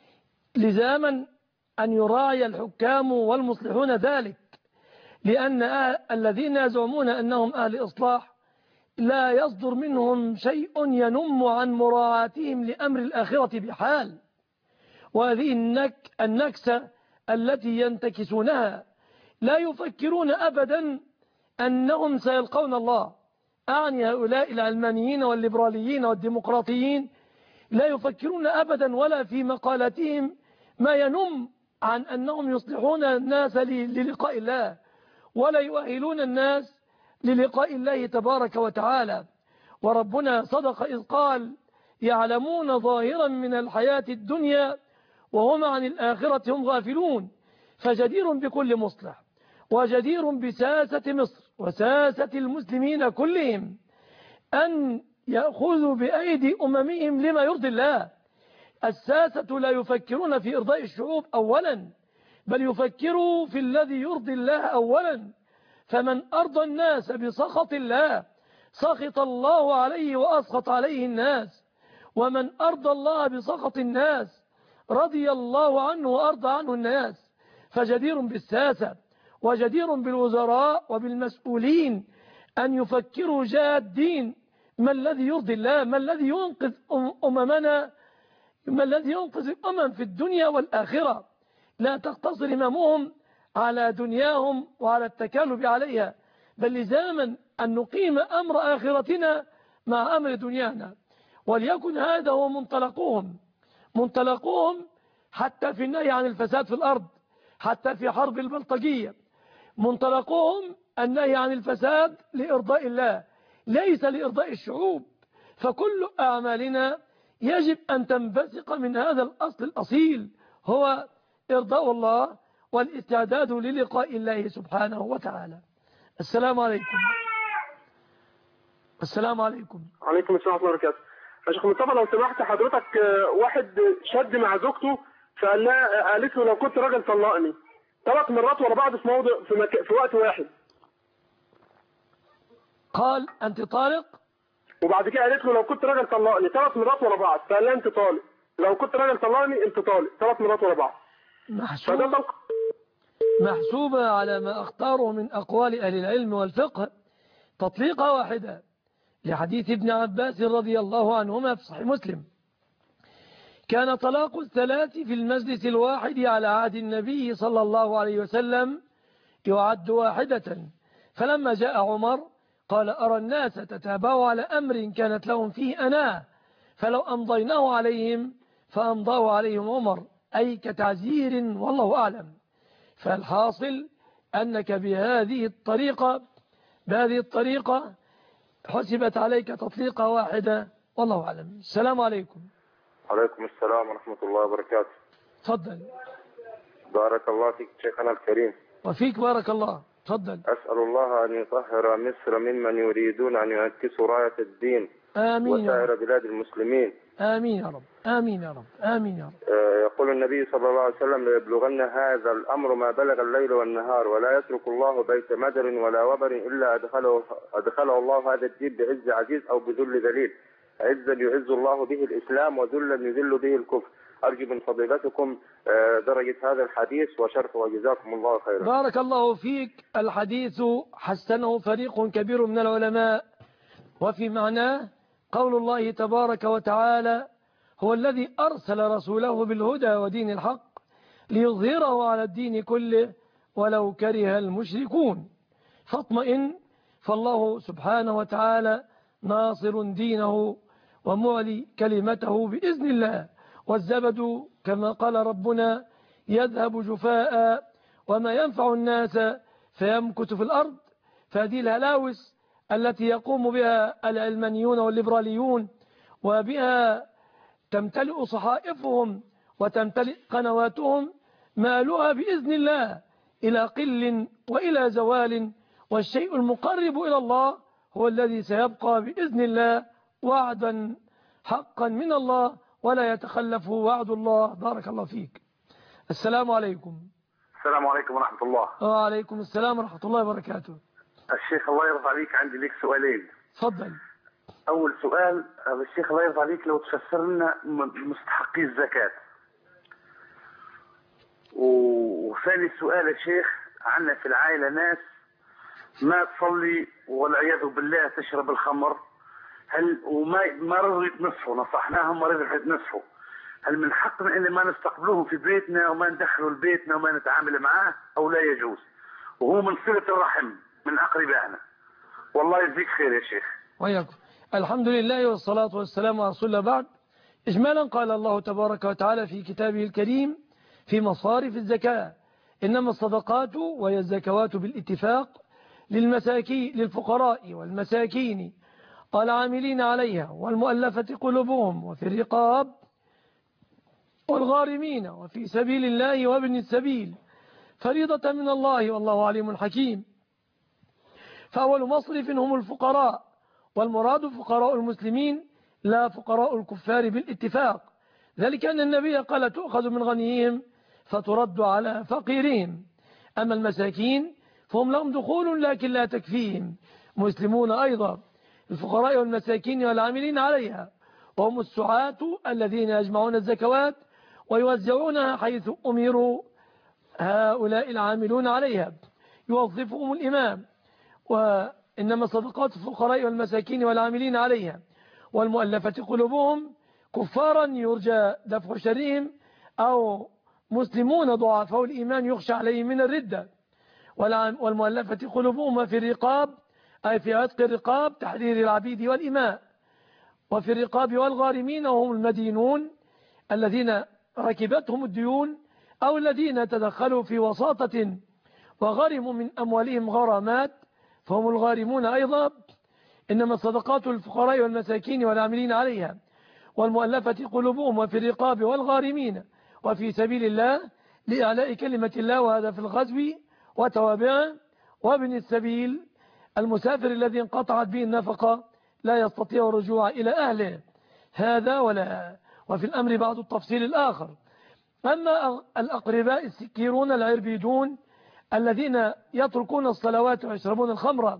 B: لزاما أن يراعي الحكام والمصلحون ذلك، لأن الذين يزعمون أنهم أهل إصلاح لا يصدر منهم شيء ينم عن مراعاتهم لأمر الآخرة بحال. وهذه النكسة التي ينتكسونها لا يفكرون أبدا أنهم سيلقون الله. أعني هؤلاء العلمانيين والليبراليين والديمقراطيين لا يفكرون أبدا ولا في مقالاتهم ما ينم عن أنهم يصلحون الناس للقاء الله، ولا يؤهلون الناس للقاء الله تبارك وتعالى. وربنا صدق إذ قال يعلمون ظاهرا من الحياة الدنيا وهم عن الآخرة هم غافلون. فجدير بكل مصلح وجدير بساسة مصر وساسة المسلمين كلهم أن يأخذوا بأيدي أممهم لما يرضي الله. الساسة لا يفكرون في إرضاء الشعوب أولا، بل يفكروا في الذي يرضي الله أولا. فمن أرضى الناس بسخط الله سخط الله عليه وأسخط عليه الناس، ومن أرضى الله بسخط الناس رضي الله عنه وأرضى عنه الناس. فجدير بالساسة وجدير بالوزراء وبالمسؤولين أن يفكروا جادين ما الذي يرضي الله، ما الذي ينقذ أممنا، ما الذي ينقذ الأمم في الدنيا والآخرة. لا تقتصر هممهم على دنياهم وعلى التكالب عليها، بل لزاما أن نقيم أمر آخرتنا مع أمر دنيانا. وليكن هذا هو منطلقهم حتى في النهي عن الفساد في الأرض، حتى في حرب البلطجية. منطلقهم النهي عن الفساد لإرضاء الله ليس لإرضاء الشعوب. فكل أعمالنا يجب أن تنبثق من هذا الأصل الأصيل، هو إرضاء الله والاستعداد للقاء الله سبحانه وتعالى. السلام عليكم. السلام عليكم.
J: وعليكم السلام ورحمة الله وبركاته. يا شيخ مصطفى لو سمحت حضرتك، واحد شد مع زوجته قالت له لو كنت راجل طلقني 3 مرات ورا بعض في موضع في وقت واحد.
B: قال أنت طالق؟
J: وبعد كده قالت له لو كنت راجل طلقني 3 مرات ورا بعض، فقال لها أنت طالق. لو كنت راجل طلقني أنت طالق 3 مرات ورا بعض.
B: محسوبة على ما اختاره من أقوال أهل العلم والفقه تطليقة واحدة، لحديث ابن عباس رضي الله عنهما في صحيح مسلم كان طلاق الثلاث في المجلس الواحد على عهد النبي صلى الله عليه وسلم يعد واحدة، فلما جاء عمر قال أرى الناس تتابعوا على أمر كانت لهم فيه أنا، فلو أمضيناه عليهم فأمضاه عليهم عمر، أي كتعزير والله أعلم. فالحاصل أنك بهذه الطريقة حسبت عليك تطليقة واحدة والله أعلم. السلام عليكم.
K: عليكم السلام ورحمة الله وبركاته.
B: تفضل.
K: بارك الله فيك شيخنا الكريم.
B: وفيك بارك الله. تفضل.
K: أسأل الله أن يطهر مصر ممن يريدون أن يعكسوا راية الدين
B: آمين
K: وسائر بلاد المسلمين.
B: آمين يا رب. آمين يا رب. آمين يا رب.
K: يقول النبي صلى الله عليه وسلم ليبلغن هذا الأمر ما بلغ الليل والنهار، ولا يترك الله بيت مدر ولا وبر إلا أدخله الله هذا الدين بعز عزيز أو بذل ذليل، عزا يعز الله به الإسلام وذلا يذل به الكفر. أرجو من فضيلتكم درجة هذا الحديث وشرح، وجزاكم الله خيرا.
B: بارك الله فيك. الحديث حسنه فريق كبير من العلماء، وفي معناه قول الله تبارك وتعالى هو الذي أرسل رسوله بالهدى ودين الحق ليظهره على الدين كله ولو كره المشركون. فاطمئن، فالله سبحانه وتعالى ناصر دينه ومعلي كلمته بإذن الله. والزبد كما قال ربنا يذهب جفاء وما ينفع الناس فيمكث في الأرض. فهذه الهلاوس التي يقوم بها العلمانيون والليبراليون وبها تمتلئ صحائفهم وتمتلئ قنواتهم مالها بإذن الله إلى قل وإلى زوال، والشيء المقرب إلى الله هو الذي سيبقى بإذن الله وعدا حقا من الله ولا يتخلفه وعد الله. بارك الله فيك. السلام عليكم.
L: السلام عليكم ورحمة الله.
B: وعليكم السلام ورحمة الله وبركاته.
L: الشيخ الله يرضى عليك، عندي لك سؤالين.
B: تفضل.
L: أول سؤال، الشيخ الله يرضى عليك لو تفسر لنا مستحقي الزكاة. وثاني سؤال يا شيخ، عندنا في العائلة ناس ما تصلي والعياذ بالله تشرب الخمر، هل وما رضوا يتنصفوا، نصحناهم ما رضوا يتنصفوا، هل من حقنا ان ما نستقبلوهم في بيتنا وما ندخلوا لبيتنا وما نتعامل معاه او لا يجوز؟ وهو من صلة الرحم من اقربائنا. والله يجزيك خير يا شيخ.
B: وياكم. الحمد لله والصلاة والسلام على رسول الله. بعد إجمالا قال الله تبارك وتعالى في كتابه الكريم في مصارف الزكاة إنما الصدقات وهي الزكوات بالاتفاق للفقراء والمساكين والعاملين عليها والمؤلفة قلوبهم وفي الرقاب والغارمين وفي سبيل الله وابن السبيل فريضة من الله والله عليم حكيم. فأول مصرف هم الفقراء، والمراد فقراء المسلمين لا فقراء الكفار بالاتفاق، ذلك أن النبي قال تؤخذ من غنيهم فترد على فقيرهم. أما المساكين فهم لهم دخول لكن لا تكفيهم، مسلمون أيضا الفقراء والمساكين والعاملين عليها، وهم السعاة الذين يجمعون الزكوات ويوزعونها حيث أمروا هؤلاء العاملون عليها يوظفهم الإمام. وإنما صدقات الفقراء والمساكين والعاملين عليها والمؤلفة قلوبهم كفارا يرجى دفع شرهم أو مسلمون ضعفاء الإيمان يخشى عليهم من الردة. والمؤلفة قلوبهم في الرقاب أي في عتق الرقاب تحرير العبيد والإماء، وفي الرقاب والغارمين وهم المدينون الذين ركبتهم الديون أو الذين تدخلوا في وساطة وغرموا من أموالهم غرامات فهم الغارمون أيضا. إنما الصدقات الفقراء والمساكين والعاملين عليها والمؤلفة قلوبهم وفي الرقاب والغارمين وفي سبيل الله لإعلاء كلمة الله، وهذا في الغزو وتوابعه وابن السبيل المسافر الذي انقطعت به النفقة لا يستطيع الرجوع إلى أهله. هذا وفي الأمر بعض التفصيل الآخر. أما الأقرباء السكيرون العربيدون الذين يتركون الصلوات ويشربون الخمر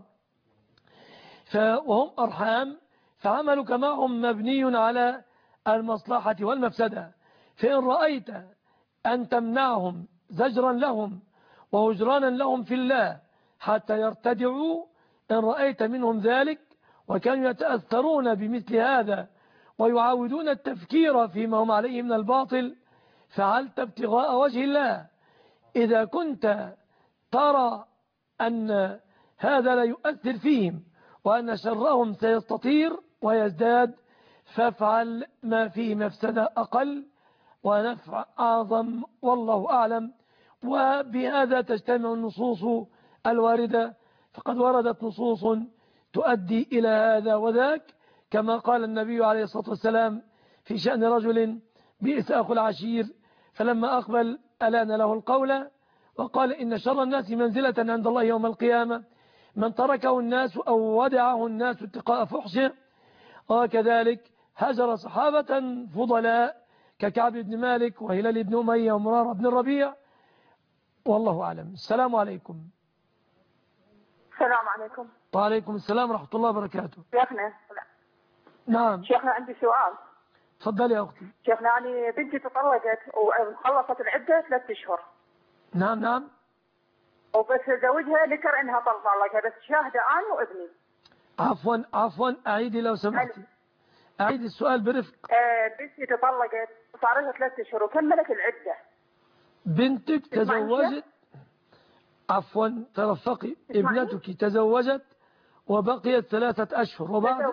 B: وهم أرحام فعملك معهم مبني على المصلحة والمفسدة. فإن رأيت أن تمنعهم زجرا لهم وهجرانا لهم في الله حتى يرتدعوا، إن رأيت منهم ذلك وكانوا يتأثرون بمثل هذا ويعاودون التفكير فيما هم عليه من الباطل، فعلت ابتغاء وجه الله. إذا كنت ترى أن هذا لا يؤثر فيهم وأن شرهم سيستطير ويزداد، فافعل ما فيه مفسدة أقل ونفع أعظم، والله أعلم. وبهذا تجتمع النصوص الواردة، فقد وردت نصوص تؤدي إلى هذا وذاك، كما قال النبي عليه الصلاة والسلام في شأن رجل بئس أخو العشير، فلما أقبل ألان له القول وقال إن شر الناس منزلة عند الله يوم القيامة من تركه الناس أو ودعه الناس اتقاء فحشه. وكذلك هجر صحابة فضلاء ككعب بن مالك وهلال بن أمية ومرارة بن الربيع، والله أعلم. السلام عليكم.
M: السلام عليكم.
B: وعليكم السلام ورحمة الله وبركاته.
M: شيخنا.
B: نعم.
M: شيخنا عندي سؤال.
B: تفضلي يا أختي.
M: شيخنا يعني بنتي تطلقت وخلصت العدة 3 أشهر.
B: نعم نعم.
M: وبس زوجها ذكر انها طلقها، بس شاهدة انا وابني.
B: عفوا أعيدي لو سمحتي. أعيد السؤال برفق.
M: بنتي تطلقت صار لها 3 أشهر وكملت العدة.
B: بنتك تزوجت، عفوا ترفقي، ابنتك تزوجت وبقيت 3 أشهر وبعد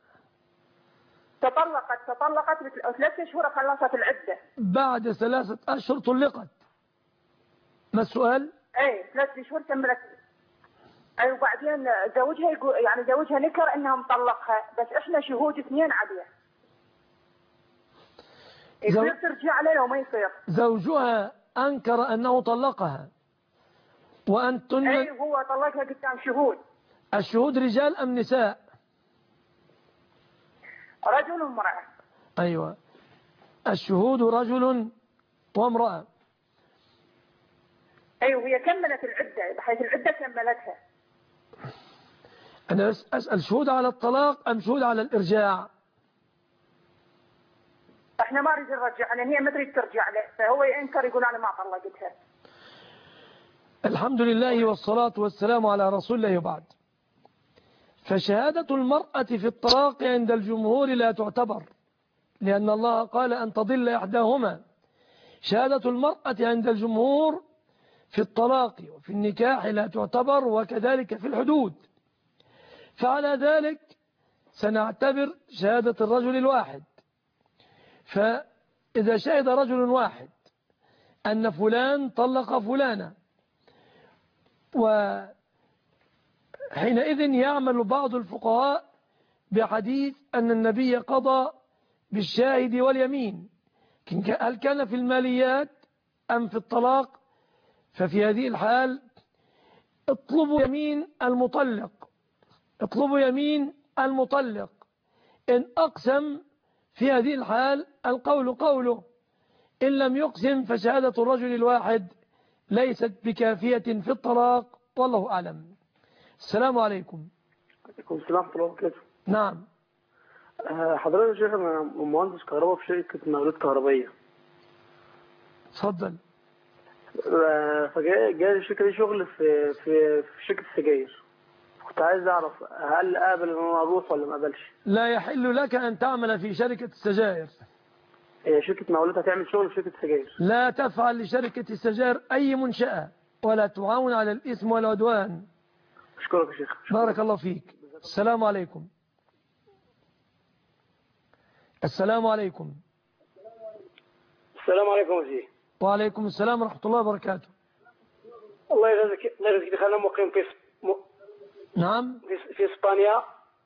M: تطلقت 3 أشهر خلصت العدة.
B: بعد 3 أشهر طلقت. ما السؤال؟
M: ايه 3 أشهر كملت. اي وبعدين زوجها يعني زوجها نكر انها مطلقها، بس احنا شهود 2 عليه. يصير ترجع له لو ما يصير.
B: زوجها انكر انه طلقها وانتن.
M: اي هو طلقها قدام شهود.
B: الشهود رجال ام نساء؟
M: رجل وامرأة.
B: ايوه، الشهود رجل وامرأة.
M: ايوه هي كملت العدة، بحيث العدة كملتها.
B: أنا أسأل شهود على الطلاق أم شهود على الإرجاع؟
M: احنا ما نريد نرجع، لأن هي ما تريد ترجع له، فهو ينكر يقول أنا ما طلقتها.
B: الحمد لله والصلاة والسلام على رسول الله وبعد. فشهادة المرأة في الطلاق عند الجمهور لا تعتبر، لأن الله قال أن تضل إحداهما. شهادة المرأة عند الجمهور في الطلاق وفي النكاح لا تعتبر، وكذلك في الحدود. فعلى ذلك سنعتبر شهادة الرجل الواحد. فإذا شهد رجل واحد أن فلان طلق فلانة، وحينئذ يعمل بعض الفقهاء بحديث أن النبي قضى بالشاهد واليمين، هل كان في الماليات أم في الطلاق؟ ففي هذه الحال اطلبوا يمين المطلق، اطلبوا يمين المطلق. إن أقسم في هذه الحال القول قوله، إن لم يقسم فشهادة الرجل الواحد ليست بكافية في الطلاق، والله أعلم. السلام عليكم.
J: عليكم السلام ورحمة الله وبركاته.
B: نعم.
J: حضرتك يا شيخ أنا مهندس كهرباء في شركة مقاولات كهربائية.
B: اتفضل.
J: فجاء الشركة دي شغل في شركة السجاير. كنت عايز أعرف هل قابل إن أنا أروح ولا ما قابلش؟
B: لا يحل لك أن تعمل في شركة السجاير.
J: شركة مقاولات هتعمل شغل في شركة السجاير.
B: لا تفعل لشركة السجاير أي منشأة، ولا تعاون على الإثم والعدوان.
J: أشكرك يا شيخ.
B: بارك الله فيك. السلام عليكم. السلام عليكم.
F: السلام عليكم وزير.
B: وعليكم السلام ورحمة الله وبركاته.
F: الله يجزيك. أنا مقيم
B: نعم
F: في إسبانيا،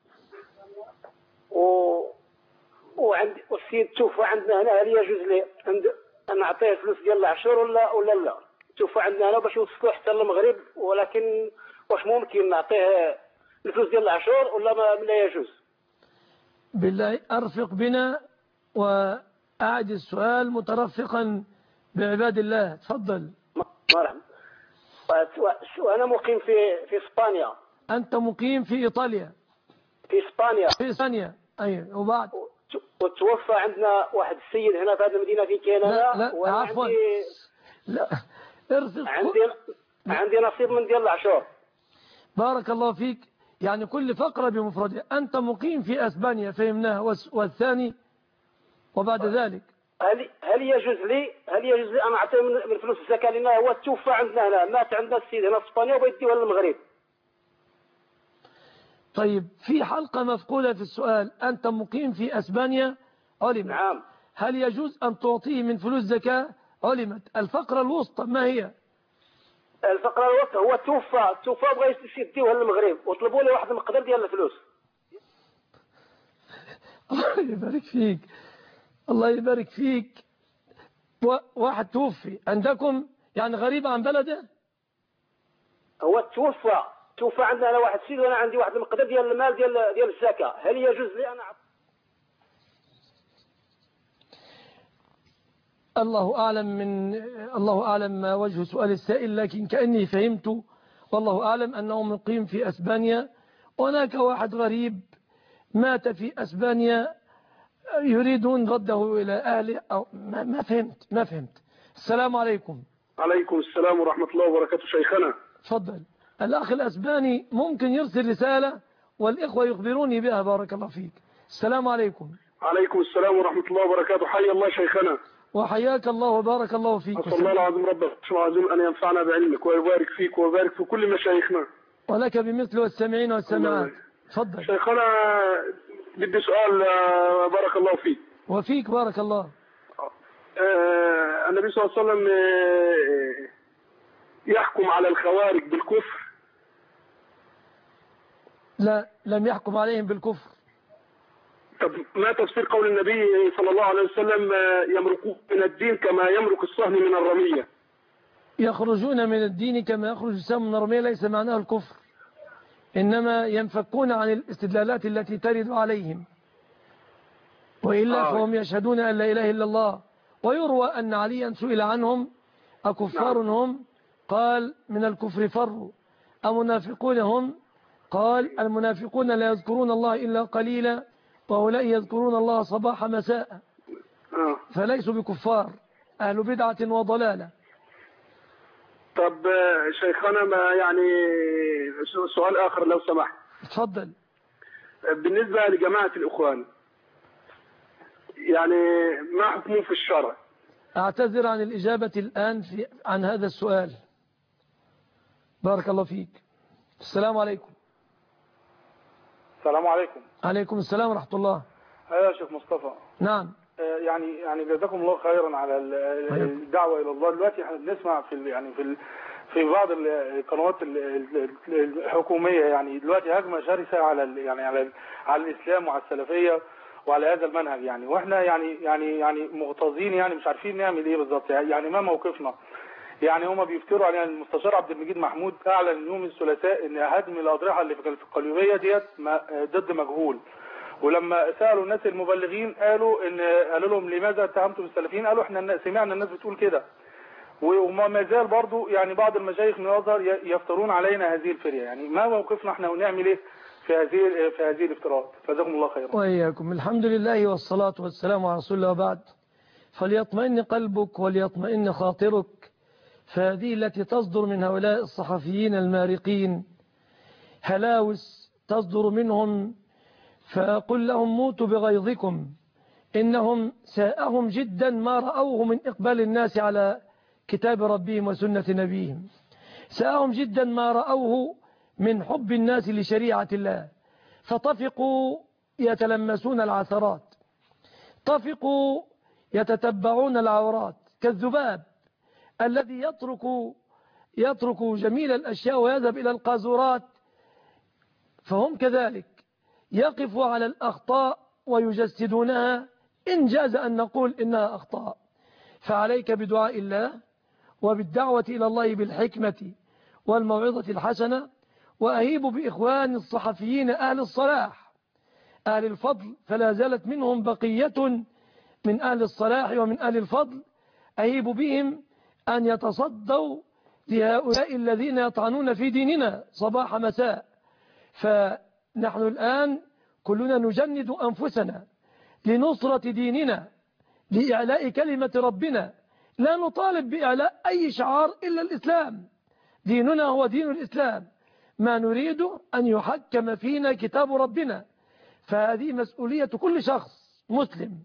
F: وعند والسيد توفى عندنا هنا. هل يجوز لي أن أعطيه الفلوس ديال العشور ولا لا؟ توفى عندنا هنا باش يوصلوا حتى المغرب، ولكن واش ممكن نعطيه الفلوس ديال العشور ولا ما لا يجوز؟ بالله
B: أرفق بنا وأعد السؤال مترفقا بعباد الله. تفضل.
F: مرحبا. وأنا مقيم في إسبانيا.
B: أنت مقيم في إيطاليا؟
F: في إسبانيا.
B: في إسبانيا أيوة. وبعد
F: وتوفى عندنا واحد السيد هنا في هذه المدينة في كندا.
B: لا عفوا. لا ارفق.
F: عندي نصيب من ديال العشور.
B: بارك الله فيك. يعني كل فقرة بمفردها. أنت مقيم في أسبانيا فهمناها. والثاني وبعد ذلك
N: هل يجوز لي أن أعطيه من فلوس الزكاة، لأنه هو توفى عندنا هنا، مات عندنا السيد هنا في إسبانيا وبيديوها للمغرب.
B: طيب في حلقة مفقودة في السؤال، أنت مقيم في أسبانيا علمت.
N: نعم.
B: هل يجوز أن تعطيه من فلوس زكاة علمت. الفقرة الوسطى ما هي؟
N: الفقرة الوسطى هو توفى بغى يديوها للمغرب وطلبوا لي واحد المقدار ديال الفلوس.
B: الله يبارك فيك، الله يبارك فيك. واحد توفي عندكم يعني غريب عن بلده؟
N: هو توفى عندنا على واحد سيد وانا عندي واحد المقدار ديال المال ديال الزكاة، هل يجوز لي انا
B: الله أعلم ما وجه سؤال السائل، لكن كأني فهمت والله أعلم أنه مقيم في أسبانيا، هناك واحد غريب مات في أسبانيا يريدون رده إلى أهله أو ما فهمت. السلام عليكم.
J: عليكم السلام ورحمة الله وبركاته. شيخنا
B: تفضل. الأخ الأسباني ممكن يرسل رسالة والإخوة يخبروني بها. بارك الله فيك. السلام عليكم.
J: عليكم السلام ورحمة الله وبركاته. حي الله شيخنا.
B: وحياك الله وبارك الله فيك.
J: أسأل الله العظيم رب العظيم أن ينفعنا بعلمك ويبارك فيك ويبارك في كل مشايخنا.
B: ولك بمثل والسامعين والسامعات. تفضل.
J: شيخنا بدي سؤال. بارك الله فيك.
B: وفيك بارك الله.
J: النبي صلى الله عليه وسلم يحكم على الخوارج بالكفر؟
B: لا، لم يحكم عليهم بالكفر.
J: طب ما تفسير قول النبي صلى الله عليه وسلم يمرقون من الدين كما يمرق السهم من الرمية؟
B: يخرجون من الدين كما يخرج السهم من الرمية ليس معناه الكفر، إنما ينفكون عن الاستدلالات التي ترد عليهم، وإلا فهم يشهدون أن لا إله إلا الله. ويروى أن عليا سئل عنهم أكفار هم؟ قال من الكفر فروا. أمنافقون هم؟ قال المنافقون لا يذكرون الله إلا قليلا وهؤلاء يذكرون الله صباح مساء، فليسوا بكفار، أهل بدعة وضلالة.
J: طب شيخنا ما يعني سؤال آخر لو سمحت.
B: تفضل.
J: بالنسبة لجماعة الإخوان يعني ما حكمه في الشرع؟
B: أعتذر عن الإجابة الآن عن هذا السؤال. بارك الله فيك. السلام عليكم.
O: السلام عليكم.
B: عليكم السلام ورحمة الله.
O: يا شيخ مصطفى.
B: نعم.
O: يعني جزاكم الله خيرا على الدعوة إلى الله. دلوقتي احنا بنسمع في بعض القنوات الحكومية يعني دلوقتي هجمة شرسة على الإسلام وعلى السلفية وعلى هذا المنهج يعني، واحنا يعني مغتاظين يعني مش عارفين نعمل ايه بالظبط يعني ما موقفنا. يعني هما بيفتروا علينا. المستشار عبد المجيد محمود اعلن يوم الثلاثاء ان هدم الاضرحه اللي في القليوبيه ديت ضد مجهول. ولما سالوا الناس المبلغين قالوا لهم لماذا اتهمتم السلفيين؟ قالوا احنا سمعنا الناس بتقول كده. وما زال برضو يعني بعض المشايخ من الازهر يفترون علينا هذه الفريه. يعني ما موقفنا احنا ونعمل ايه في هذه الافتراءات؟ جزاكم الله خيرا.
B: وإياكم. الحمد لله والصلاة والسلام على رسول الله وبعد. فليطمئن قلبك وليطمئن خاطرك، فهذه التي تصدر من هؤلاء الصحفيين المارقين هلاوس تصدر منهم، فقل لهم موتوا بغيظكم، إنهم ساءهم جدا ما رأوه من إقبال الناس على كتاب ربهم وسنة نبيهم، ساءهم جدا ما رأوه من حب الناس لشريعة الله، فطفقوا يتلمسون العثرات، طفقوا يتتبعون العورات كالذباب الذي يترك جميل الأشياء ويذهب إلى القاذورات، فهم كذلك يقفوا على الأخطاء ويجسدونها إن جاز أن نقول إنها أخطاء. فعليك بدعاء الله وبالدعوة إلى الله بالحكمة والموعظة الحسنة، وأهيب بإخوان الصحفيين أهل الصلاح أهل الفضل، فلا زالت منهم بقية من أهل الصلاح ومن أهل الفضل، أهيب بهم أن يتصدوا لهؤلاء الذين يطعنون في ديننا صباح مساء. فنحن الآن كلنا نجند أنفسنا لنصرة ديننا، لإعلاء كلمة ربنا، لا نطالب بإعلاء أي شعار إلا الإسلام. ديننا هو دين الإسلام، ما نريد أن يحكم فينا كتاب ربنا. فهذه مسؤولية كل شخص مسلم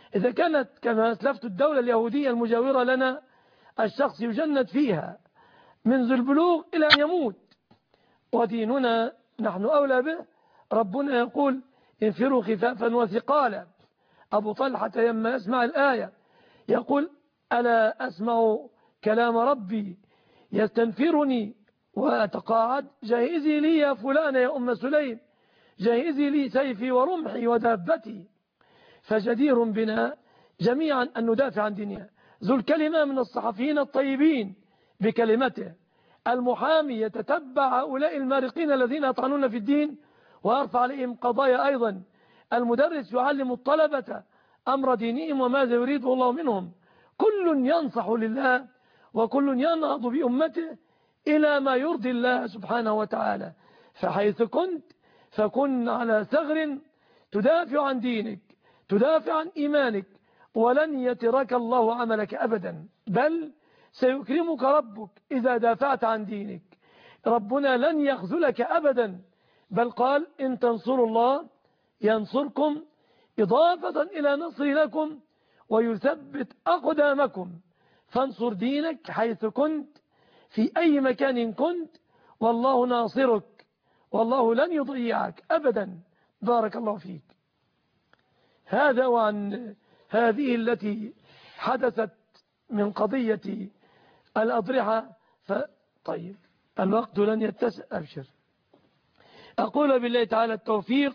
B: إذا كانت كما أسلفت الدولة اليهودية المجاورة لنا الشخص يجند فيها منذ البلوغ إلى أن يموت، وديننا نحن أولى به. ربنا يقول انفروا خفافا وثقالا. أبو طلحة لما يسمع الآية يقول ألا أسمع كلام ربي يستنفرني وأتقاعد، جهزي لي يا فلان يا أم سليم، جهزي لي سيفي ورمحي ودابتي. فجدير بنا جميعا أن ندافع عن ديننا. ذو الكلمة من الصحفيين الطيبين بكلمته، المحامي يتتبع هؤلاء المارقين الذين يطعنون في الدين ويرفع عليهم قضايا أيضا، المدرس يعلم الطلبة أمر دينهم وماذا يريده الله منهم. كل ينصح لله وكل ينهض بأمته إلى ما يرضي الله سبحانه وتعالى. فحيث كنت فكن على ثغر تدافع عن دينك، تدافع عن إيمانك، ولن يترك الله عملك أبدا، بل سيكرمك ربك إذا دافعت عن دينك. ربنا لن يخذلك أبدا، بل قال إن تنصروا الله ينصركم، إضافة إلى نصر لكم ويثبت أقدامكم. فانصر دينك حيث كنت في أي مكان كنت، والله ناصرك والله لن يضيعك أبدا. بارك الله فيك. هذا وعن هذه التي حدثت من قضية الأضرحة. طيب الوقت لن يتسع، أبشر. أقول بالله تعالى التوفيق.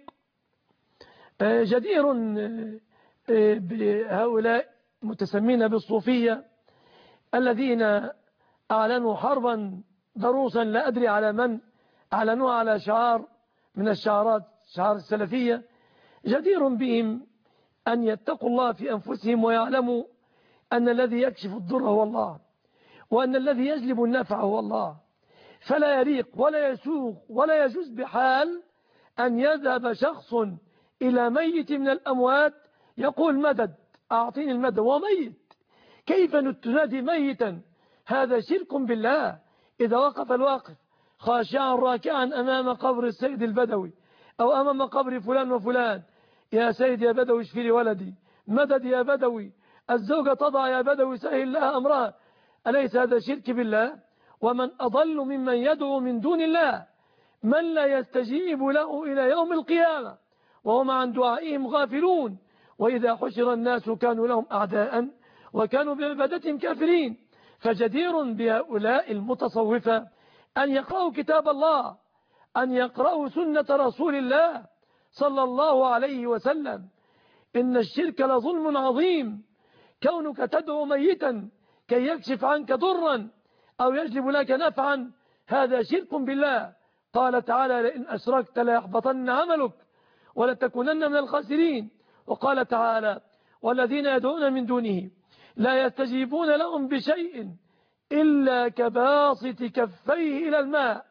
B: جدير بهؤلاء متسمين بالصوفية الذين أعلنوا حربا ضروسا لا أدري على من أعلنوها، على شعار من الشعارات، شعار السلفية. جدير بهم أن يتقوا الله في أنفسهم ويعلموا أن الذي يكشف الضر هو الله، وأن الذي يجلب النفع هو الله. فلا يليق ولا يسوق ولا يجوز بحال أن يذهب شخص إلى ميت من الأموات يقول مدد، أعطيني المدد وميت. كيف تنادي ميتا؟ هذا شرك بالله. إذا وقف الواقف خاشعا راكعا أمام قبر السيد البدوي أو أمام قبر فلان وفلان، يا سيد يا بدوي اشفي لي ولدي، مدد يا بدوي، الزوجة تضع يا بدوي سهل لها أمرها، أليس هذا شرك بالله؟ ومن أضل ممن يدعو من دون الله من لا يستجيب له إلى يوم القيامة وهم عن دعائهم غافلون. وإذا حشر الناس كانوا لهم أعداء وكانوا بعبادتهم كافرين. فجدير بهؤلاء المتصوفة أن يقرأوا كتاب الله، أن يقرأوا سنة رسول الله صلى الله عليه وسلم. إن الشرك لظلم عظيم، كونك تدعو ميتا كي يكشف عنك ضرا أو يجلب لك نفعا، هذا شرك بالله. قال تعالى لئن أشركت ليحبطن عملك ولتكونن من الخاسرين. وقال تعالى والذين يدعون من دونه لا يستجيبون لهم بشيء إلا كباسط كفيه إلى الماء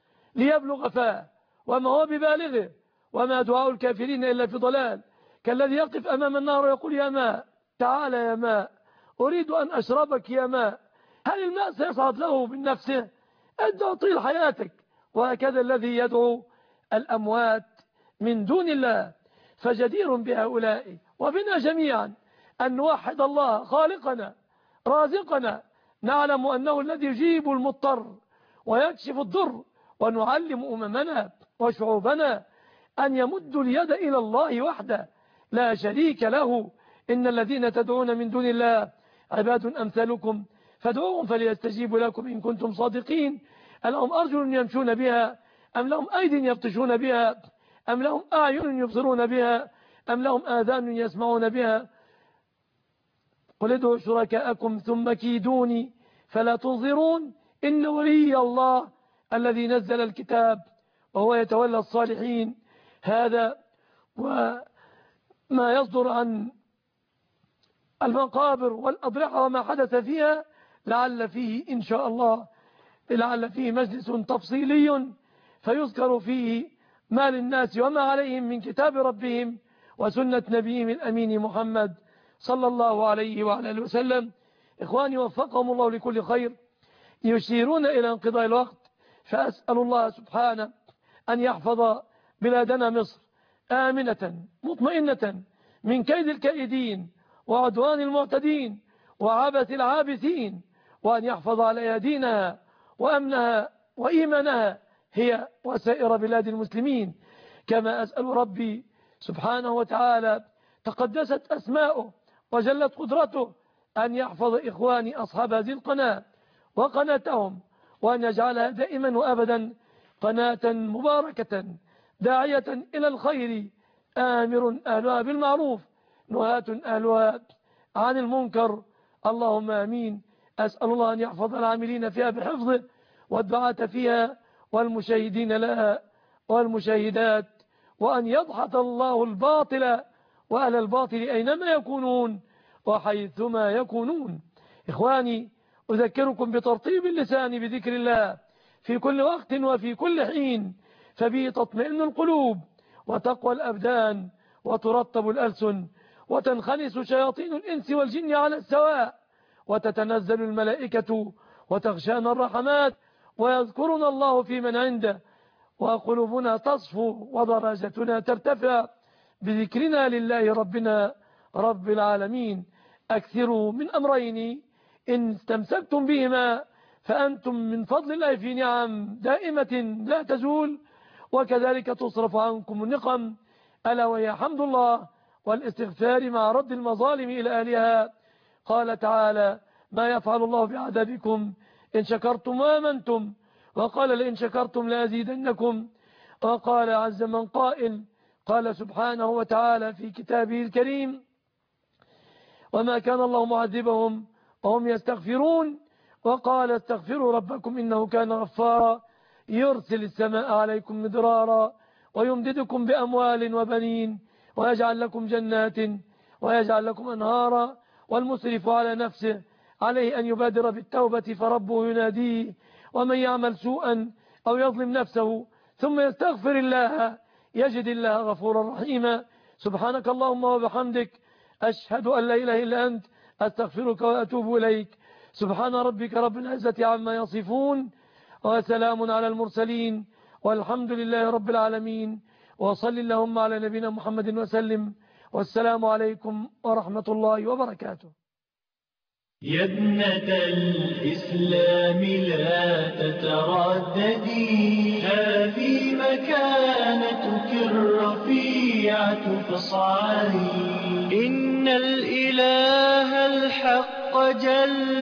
B: ليبلغ فاه وما هو ببالغه وما دعاء الكافرين إلا في ضلال، كالذي يقف أمام النار ويقول يا ماء تعال يا ماء أريد أن أشربك يا ماء. هل الماء سيصعد له من نفسه؟ أدعو طيل حياتك. وهكذا الذي يدعو الأموات من دون الله. فجدير بهؤلاء وبنا جميعا أن نوحد الله خالقنا رازقنا، نعلم أنه الذي يجيب المضطر ويكشف الضر، ونعلم أممنا وشعوبنا أن يمدوا اليد إلى الله وحده لا شريك له. إن الذين تدعون من دون الله عباد أمثالكم فادعوهم فليستجيبوا لكم إن كنتم صادقين. ألهم أرجل يمشون بها أم لهم أيد يبطشون بها أم لهم أعين يبصرون بها أم لهم آذان يسمعون بها؟ قل ادعوا شركاءكم ثم كيدوني فلا تنظرون إن ولي الله الذي نزل الكتاب وهو يتولى الصالحين. هذا وما يصدر عن المقابر والأضرحة وما حدث فيها لعل فيه إن شاء الله مجلس تفصيلي فيذكر فيه ما للناس وما عليهم من كتاب ربهم وسنة نبيهم الأمين محمد صلى الله عليه وعلى اله وسلم. إخواني وفقهم الله لكل خير. يشيرون إلى انقضاء الوقت، فأسأل الله سبحانه أن يحفظ بلادنا مصر آمنة مطمئنة من كيد الكائدين وعدوان المعتدين وعبث العابثين، وأن يحفظ على أيادينا وأمنها وإيمانها هي وسائر بلاد المسلمين. كما أسأل ربي سبحانه وتعالى تقدست أسماؤه وجلت قدرته أن يحفظ إخواني أصحاب هذه القناة وقناتهم، وأن يجعلها دائما وأبدا قناة مباركة داعية إلى الخير، آمر أهلها بالمعروف نهاة أهلها عن المنكر. اللهم آمين. أسأل الله أن يحفظ العاملين فيها بحفظه والدعاة فيها والمشاهدين لها والمشاهدات، وأن يضحط الله الباطل وأهل الباطل أينما يكونون وحيثما يكونون. إخواني، أذكركم بترطيب اللسان بذكر الله في كل وقت وفي كل حين، فبه تطمئن القلوب وتقوى الأبدان وترطب الألسن، وتنخنس شياطين الإنس والجن على السواء، وتتنزل الملائكة وتغشانا الرحمات، ويذكرنا الله في من عنده، وقلوبنا تصفو ودرجتنا ترتفع بذكرنا لله ربنا رب العالمين. أكثروا من أمرين إن استمسكتم بهما فأنتم من فضل الله في نعم دائمة لا تزول، وكذلك تصرف عنكم النقم، ألا وهي حمد الله والاستغفار مع رد المظالم إلى أهلها. قال تعالى: ما يفعل الله بعذابكم إن شكرتم وآمنتم، وقال: لئن شكرتم لأزيدنكم. وقال عز من قائل، قال سبحانه وتعالى في كتابه الكريم: وما كان الله معذبهم وهم يستغفرون، وقال: استغفروا ربكم إنه كان غفارا يرسل السماء عليكم مدرارا ويمددكم بأموال وبنين ويجعل لكم جنات ويجعل لكم أنهارا. والمسرف على نفسه عليه أن يبادر بالتوبة فربه يناديه، ومن يعمل سوءا أو يظلم نفسه ثم يستغفر الله يجد الله غفورا رحيما. سبحانك اللهم وبحمدك، أشهد أن لا إله إلا أنت، أستغفرك وأتوب إليك. سبحان ربك رب العزة عما يصفون، وسلام على المرسلين، والحمد لله رب العالمين. وصل اللهم على نبينا محمد وسلم، والسلام عليكم ورحمة الله وبركاته.
A: يا ابنة الإسلام لا تترددي، هذه مكانتك الرفيعة فاصعدي. إن الإله الحق جل